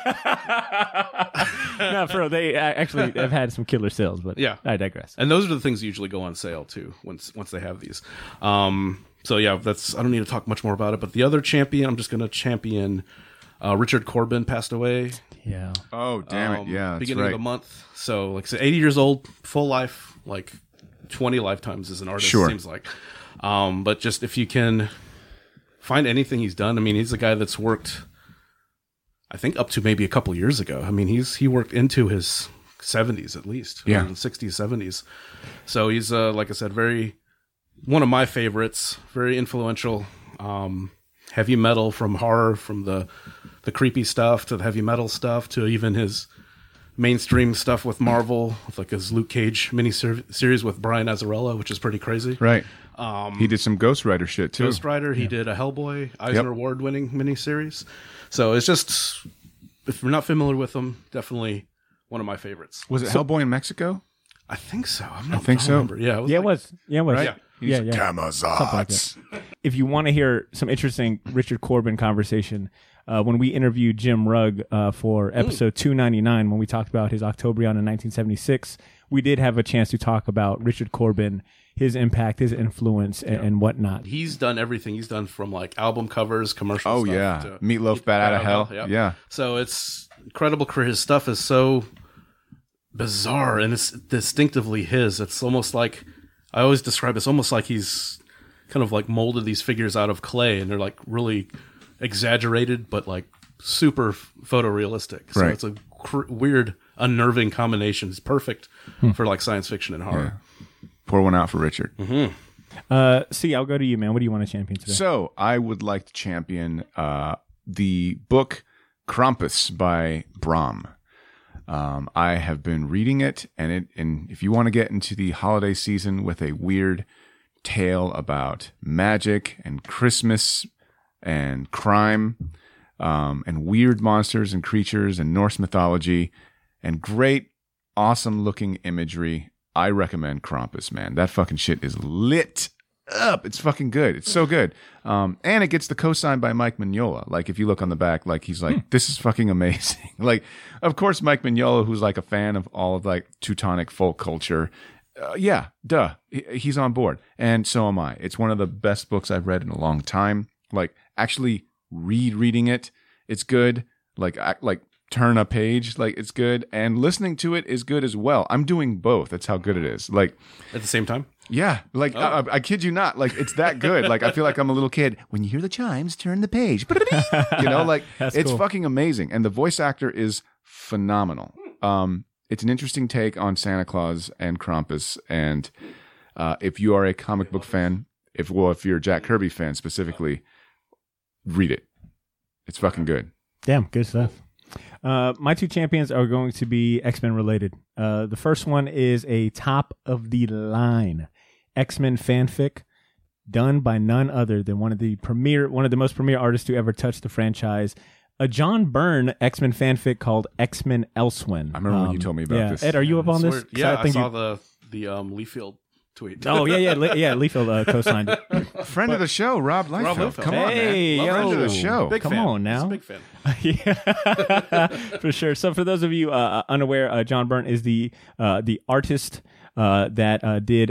No, for real, they actually have had some killer sales, but Yeah. I digress. And those are the things that usually go on sale too once they have these. So yeah, I don't need to talk much more about it. But the other champion, I'm just going to champion. Richard Corbin passed away. Yeah. Oh, damn it. Yeah, that's beginning right. of the month. So like I said, 80 years old, full life, like 20 lifetimes as an artist. Sure. Seems like. But just if you can find anything he's done. I mean, he's a guy that's worked, I think, up to maybe a couple years ago. I mean, he worked into his 70s at least, 60s, 70s. So he's, like I said, one of my favorites, very influential. Heavy metal, from horror, from the creepy stuff to the heavy metal stuff to even his mainstream stuff with Marvel, with like his Luke Cage miniseries with Brian Azzarello, which is pretty crazy. Right. He did some Ghost Rider shit too. Ghost Rider. He did a Hellboy Eisner Award-winning miniseries. So it's just, if you're not familiar with him, definitely one of my favorites. Was it Hellboy in Mexico? I think so. I don't remember. Yeah, it was. Right? Yeah. Camazotz. If you want to hear some interesting Richard Corbin conversation, when we interviewed Jim Rugg for episode 299, when we talked about his Octobrion in 1976, we did have a chance to talk about Richard Corbin, his impact, his influence, and whatnot. He's done everything. He's done from like album covers, commercial stuff. Oh, yeah. To Meatloaf, Bat Out of Hell. Yeah. So it's incredible career. His stuff is so bizarre and it's distinctively his. It's almost like, I always describe it's almost like he's kind of like molded these figures out of clay, and they're like really exaggerated, but like super photorealistic. So it's a weird, unnerving combination. It's perfect for like science fiction and horror. Yeah. Pour one out for Richard. See, I'll go to you, man. What do you want to champion today? So I would like to champion the book Krampus by Bram. I have been reading it, and if you want to get into the holiday season with a weird tale about magic and Christmas and crime, and weird monsters and creatures and Norse mythology and great, awesome looking imagery, I recommend Krampus, man. That fucking shit is lit up. It's fucking good. It's so good. And it gets the cosign by Mike Mignola. Like, if you look on the back, like, he's like, this is fucking amazing. Like, of course, Mike Mignola, who's like a fan of all of like Teutonic folk culture. Yeah, duh. He's on board. And so am I. It's one of the best books I've read in a long time. Like, actually reading it, it's good. Like turn a page, like, it's good. And listening to it is good as well. I'm doing both. That's how good it is. Like, at the same time? Yeah, like I kid you not, like, it's that good. Like, I feel like I'm a little kid. When you hear the chimes, turn the page. You know, like, it's cool. Fucking amazing, and the voice actor is phenomenal. It's an interesting take on Santa Claus and Krampus, and if you are a comic book fan, if you're a Jack Kirby fan specifically, read it. It's fucking good. Damn, good stuff. My two champions are going to be X-Men related. The first one is a top of the line X-Men fanfic done by none other than one of the most premier artists to ever touch the franchise. A John Byrne X-Men fanfic called X-Men Elsewhere. I remember when you told me about this. Ed, are you up on this? Yeah, I saw the Liefeld tweet. Oh, yeah, Liefeld co-signed it. Friend of the show, Rob Liefeld. Come on, hey, man. Friend of the show. Big Come fan. on now. He's a big fan. Yeah, for sure. So for those of you unaware, John Byrne is the artist that did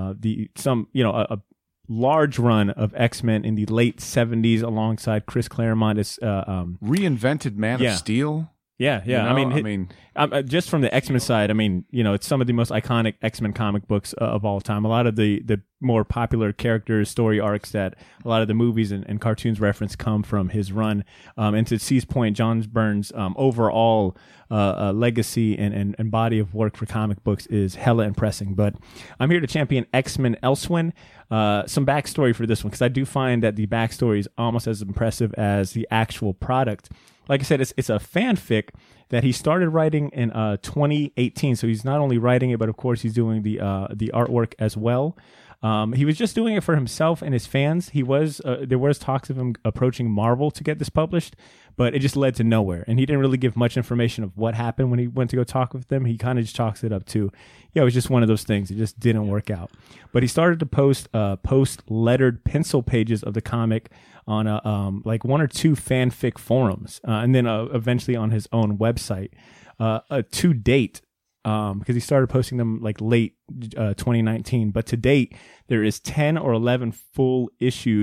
a large run of X-Men in the late 70s alongside Chris Claremont. Reinvented Man of Steel. Yeah. You know? I mean, just from the X-Men side, I mean, it's some of the most iconic X-Men comic books of all time. A lot of the more popular characters, story arcs that a lot of the movies and cartoons reference come from his run. And to C's point, John Byrne's overall legacy and body of work for comic books is hella impressive. But I'm here to champion X-Men Elsewhere. Some backstory for this one, because I do find that the backstory is almost as impressive as the actual product. Like I said, it's a fanfic that he started writing in 2018. So he's not only writing it, but of course he's doing the artwork as well. He was just doing it for himself and his fans. There was talks of him approaching Marvel to get this published, but it just led to nowhere. And he didn't really give much information of what happened when he went to go talk with them. He kind of just chalks it up to, it was just one of those things. It just didn't work out. But he started to post lettered pencil pages of the comic on like one or two fanfic forums, and then eventually on his own website. To date, because he started posting them like late 2019, but to date there is 10 or 11 full issues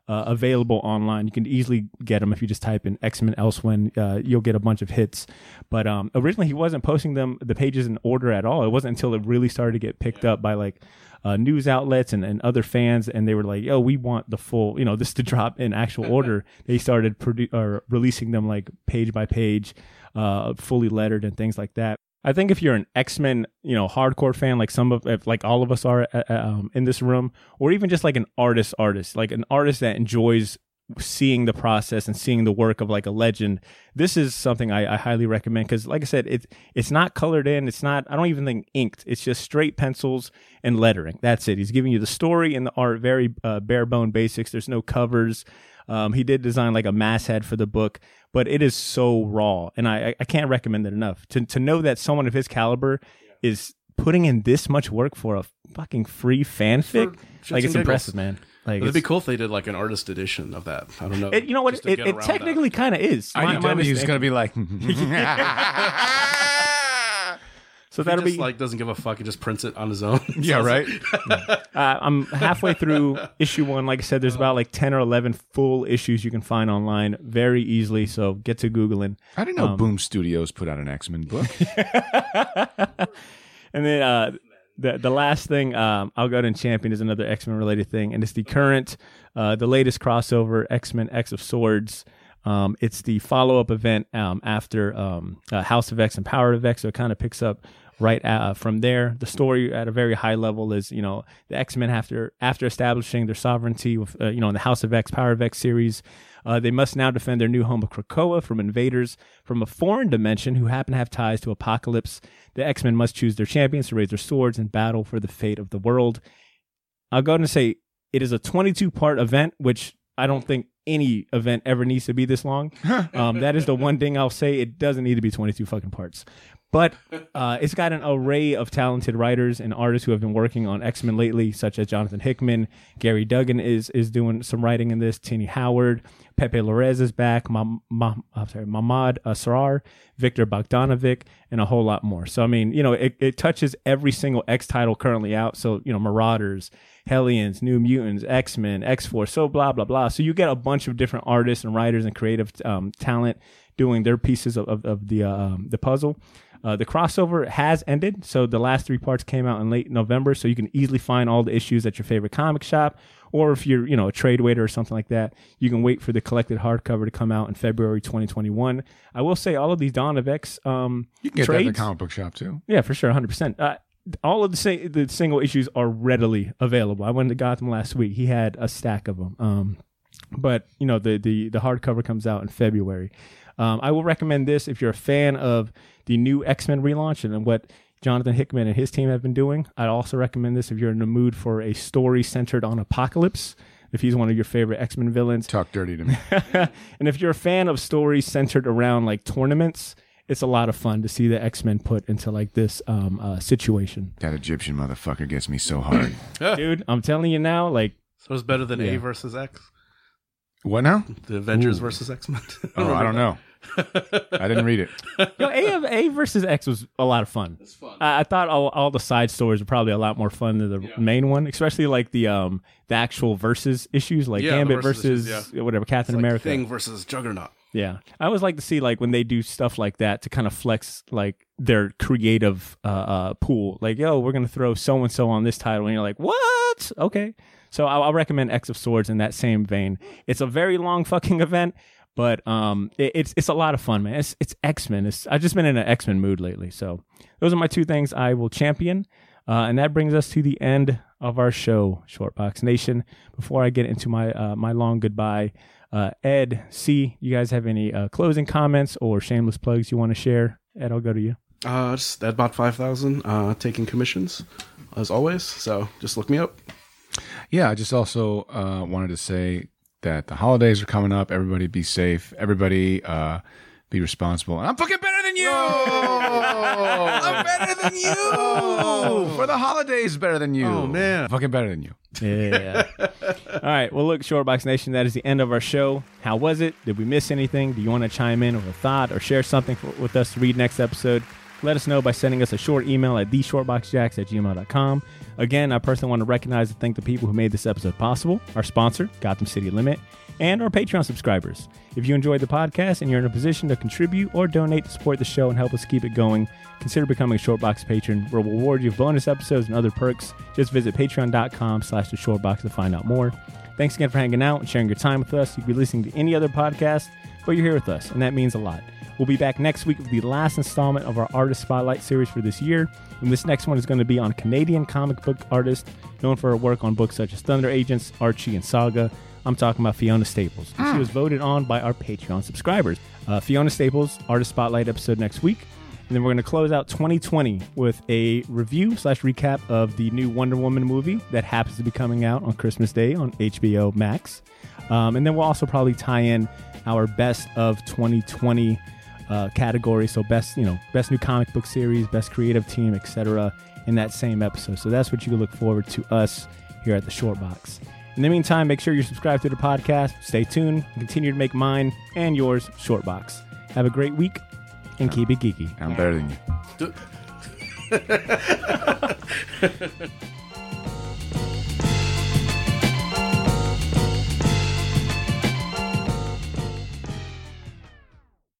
available online. You can easily get them if you just type in X-Men Elsewhere. You'll get a bunch of hits. But originally he wasn't posting the pages in order at all. It wasn't until it really started to get picked up by like news outlets and other fans, and they were like, "Yo, we want the full, this to drop in actual order." They started releasing them like page by page, fully lettered and things like that. I think if you're an X-Men, hardcore fan, like all of us are in this room, or even just like an artist, like an artist that enjoys seeing the process and seeing the work of like a legend, this is something I highly recommend, because like I said, it's not colored in, it's not, I don't even think inked, it's just straight pencils and lettering. That's it. He's giving you the story and the art, very bare bone basics. There's no covers. He did design like a masthead for the book, but it is so raw, and I can't recommend it enough. To know that someone of his caliber is putting in this much work for a fucking free fanfic, like it's impressive, man. Like, it'd be cool if they did like an artist edition of that. I don't know. You know what? It technically kind of is. IDW going to be like, so that'll be like doesn't give a fuck. He just prints it on his own. Yeah, right. I'm halfway through issue 1. Like I said, there's about like 10 or 11 full issues you can find online very easily. So get to Googling. I didn't know Boom Studios put out an X-Men book. And then the last thing I'll go ahead and champion is another X-Men related thing, and it's the current, the latest crossover, X-Men X of Swords. It's the follow-up event after House of X and Power of X, so it kind of picks up right from there. The story at a very high level is, the X-Men after establishing their sovereignty with, in the House of X, Power of X series, they must now defend their new home of Krakoa from invaders from a foreign dimension who happen to have ties to Apocalypse. The X-Men must choose their champions to raise their swords and battle for the fate of the world. I'll go ahead and say it is a 22-part event, which I don't think any event ever needs to be this long. That is the one thing I'll say. It doesn't need to be 22 fucking parts. But it's got an array of talented writers and artists who have been working on X-Men lately, such as Jonathan Hickman. Gary Duggan is doing some writing in this. Tini Howard. Pepe Larraz is back. Mahmoud Asrar, Victor Bogdanovic, and a whole lot more. So, I mean, it touches every single X title currently out. So, Marauders, Hellions, New Mutants, X-Men, X-Force, so blah, blah, blah. So you get a bunch of different artists and writers and creative talent doing their pieces of the puzzle. The crossover has ended, so the last 3 parts came out in late November, so you can easily find all the issues at your favorite comic shop, or if you're, a trade waiter or something like that, you can wait for the collected hardcover to come out in February 2021. I will say all of these Dawn of X you can get that in the comic book shop, too. Yeah, for sure, 100%. All of the single issues are readily available. I went to Gotham last week. He had a stack of them. But, the hardcover comes out in February. I will recommend this if you're a fan of the new X-Men relaunch and what Jonathan Hickman and his team have been doing. I'd also recommend this if you're in the mood for a story centered on Apocalypse, if he's one of your favorite X-Men villains. Talk dirty to me. And if you're a fan of stories centered around like tournaments, it's a lot of fun to see the X-Men put into like this situation. That Egyptian motherfucker gets me so hard. Dude, I'm telling you now, like... So it's better than A versus X? What now? The Avengers versus X-Men. I don't know. I didn't read it. A versus X was a lot of fun. It's fun. I thought all the side stories were probably a lot more fun than the main one, especially like the actual versus issues, like Gambit versus whatever, Captain America. Thing versus Juggernaut. Yeah. I always like to see like when they do stuff like that to kind of flex like their creative pool. Like, yo, we're going to throw so-and-so on this title. And you're like, what? Okay. So I'll recommend X of Swords in that same vein. It's a very long fucking event, but it's a lot of fun, man. It's X-Men. I've just been in an X-Men mood lately. So those are my 2 things I will champion. And that brings us to the end of our show, Shortbox Nation. Before I get into my my long goodbye, Ed, C, you guys have any closing comments or shameless plugs you want to share? Ed, I'll go to you. Just Edbot 5000, taking commissions as always. So just look me up. Yeah, I just also wanted to say that the holidays are coming up. Everybody be safe. Everybody be responsible. And I'm fucking better than you! I'm better than you! For the holidays, better than you. Oh, man. I'm fucking better than you. Yeah. All right. Well, look, Shortbox Nation, that is the end of our show. How was it? Did we miss anything? Do you want to chime in with a thought or share something with us to read next episode? let us know by sending us a short email at theshortboxjacks@gmail.com. Again, I personally want to recognize and thank the people who made this episode possible, our sponsor, Gotham City Limit, and our Patreon subscribers. If you enjoyed the podcast and you're in a position to contribute or donate to support the show and help us keep it going, consider becoming a Shortbox patron. We'll reward you with bonus episodes and other perks. Just visit patreon.com/theshortbox to find out more. Thanks again for hanging out and sharing your time with us. You could be listening to any other podcast, but you're here with us, and that means a lot. We'll be back next week with the last installment of our Artist Spotlight series for this year. And this next one is going to be on a Canadian comic book artist known for her work on books such as Thunder Agents, Archie, and Saga. I'm talking about Fiona Staples. She was voted on by our Patreon subscribers. Fiona Staples, Artist Spotlight episode next week. And then we're going to close out 2020 with a review/recap of the new Wonder Woman movie that happens to be coming out on Christmas Day on HBO Max. And then we'll also probably tie in our best of 2020 category. So best new comic book series, best creative team, etc. in that same episode. So that's what you can look forward to us here at the Short Box. In the meantime, make sure you're subscribed to the podcast. Stay tuned and continue to make mine and yours Short Box. Have a great week and keep it geeky. I'm better than you.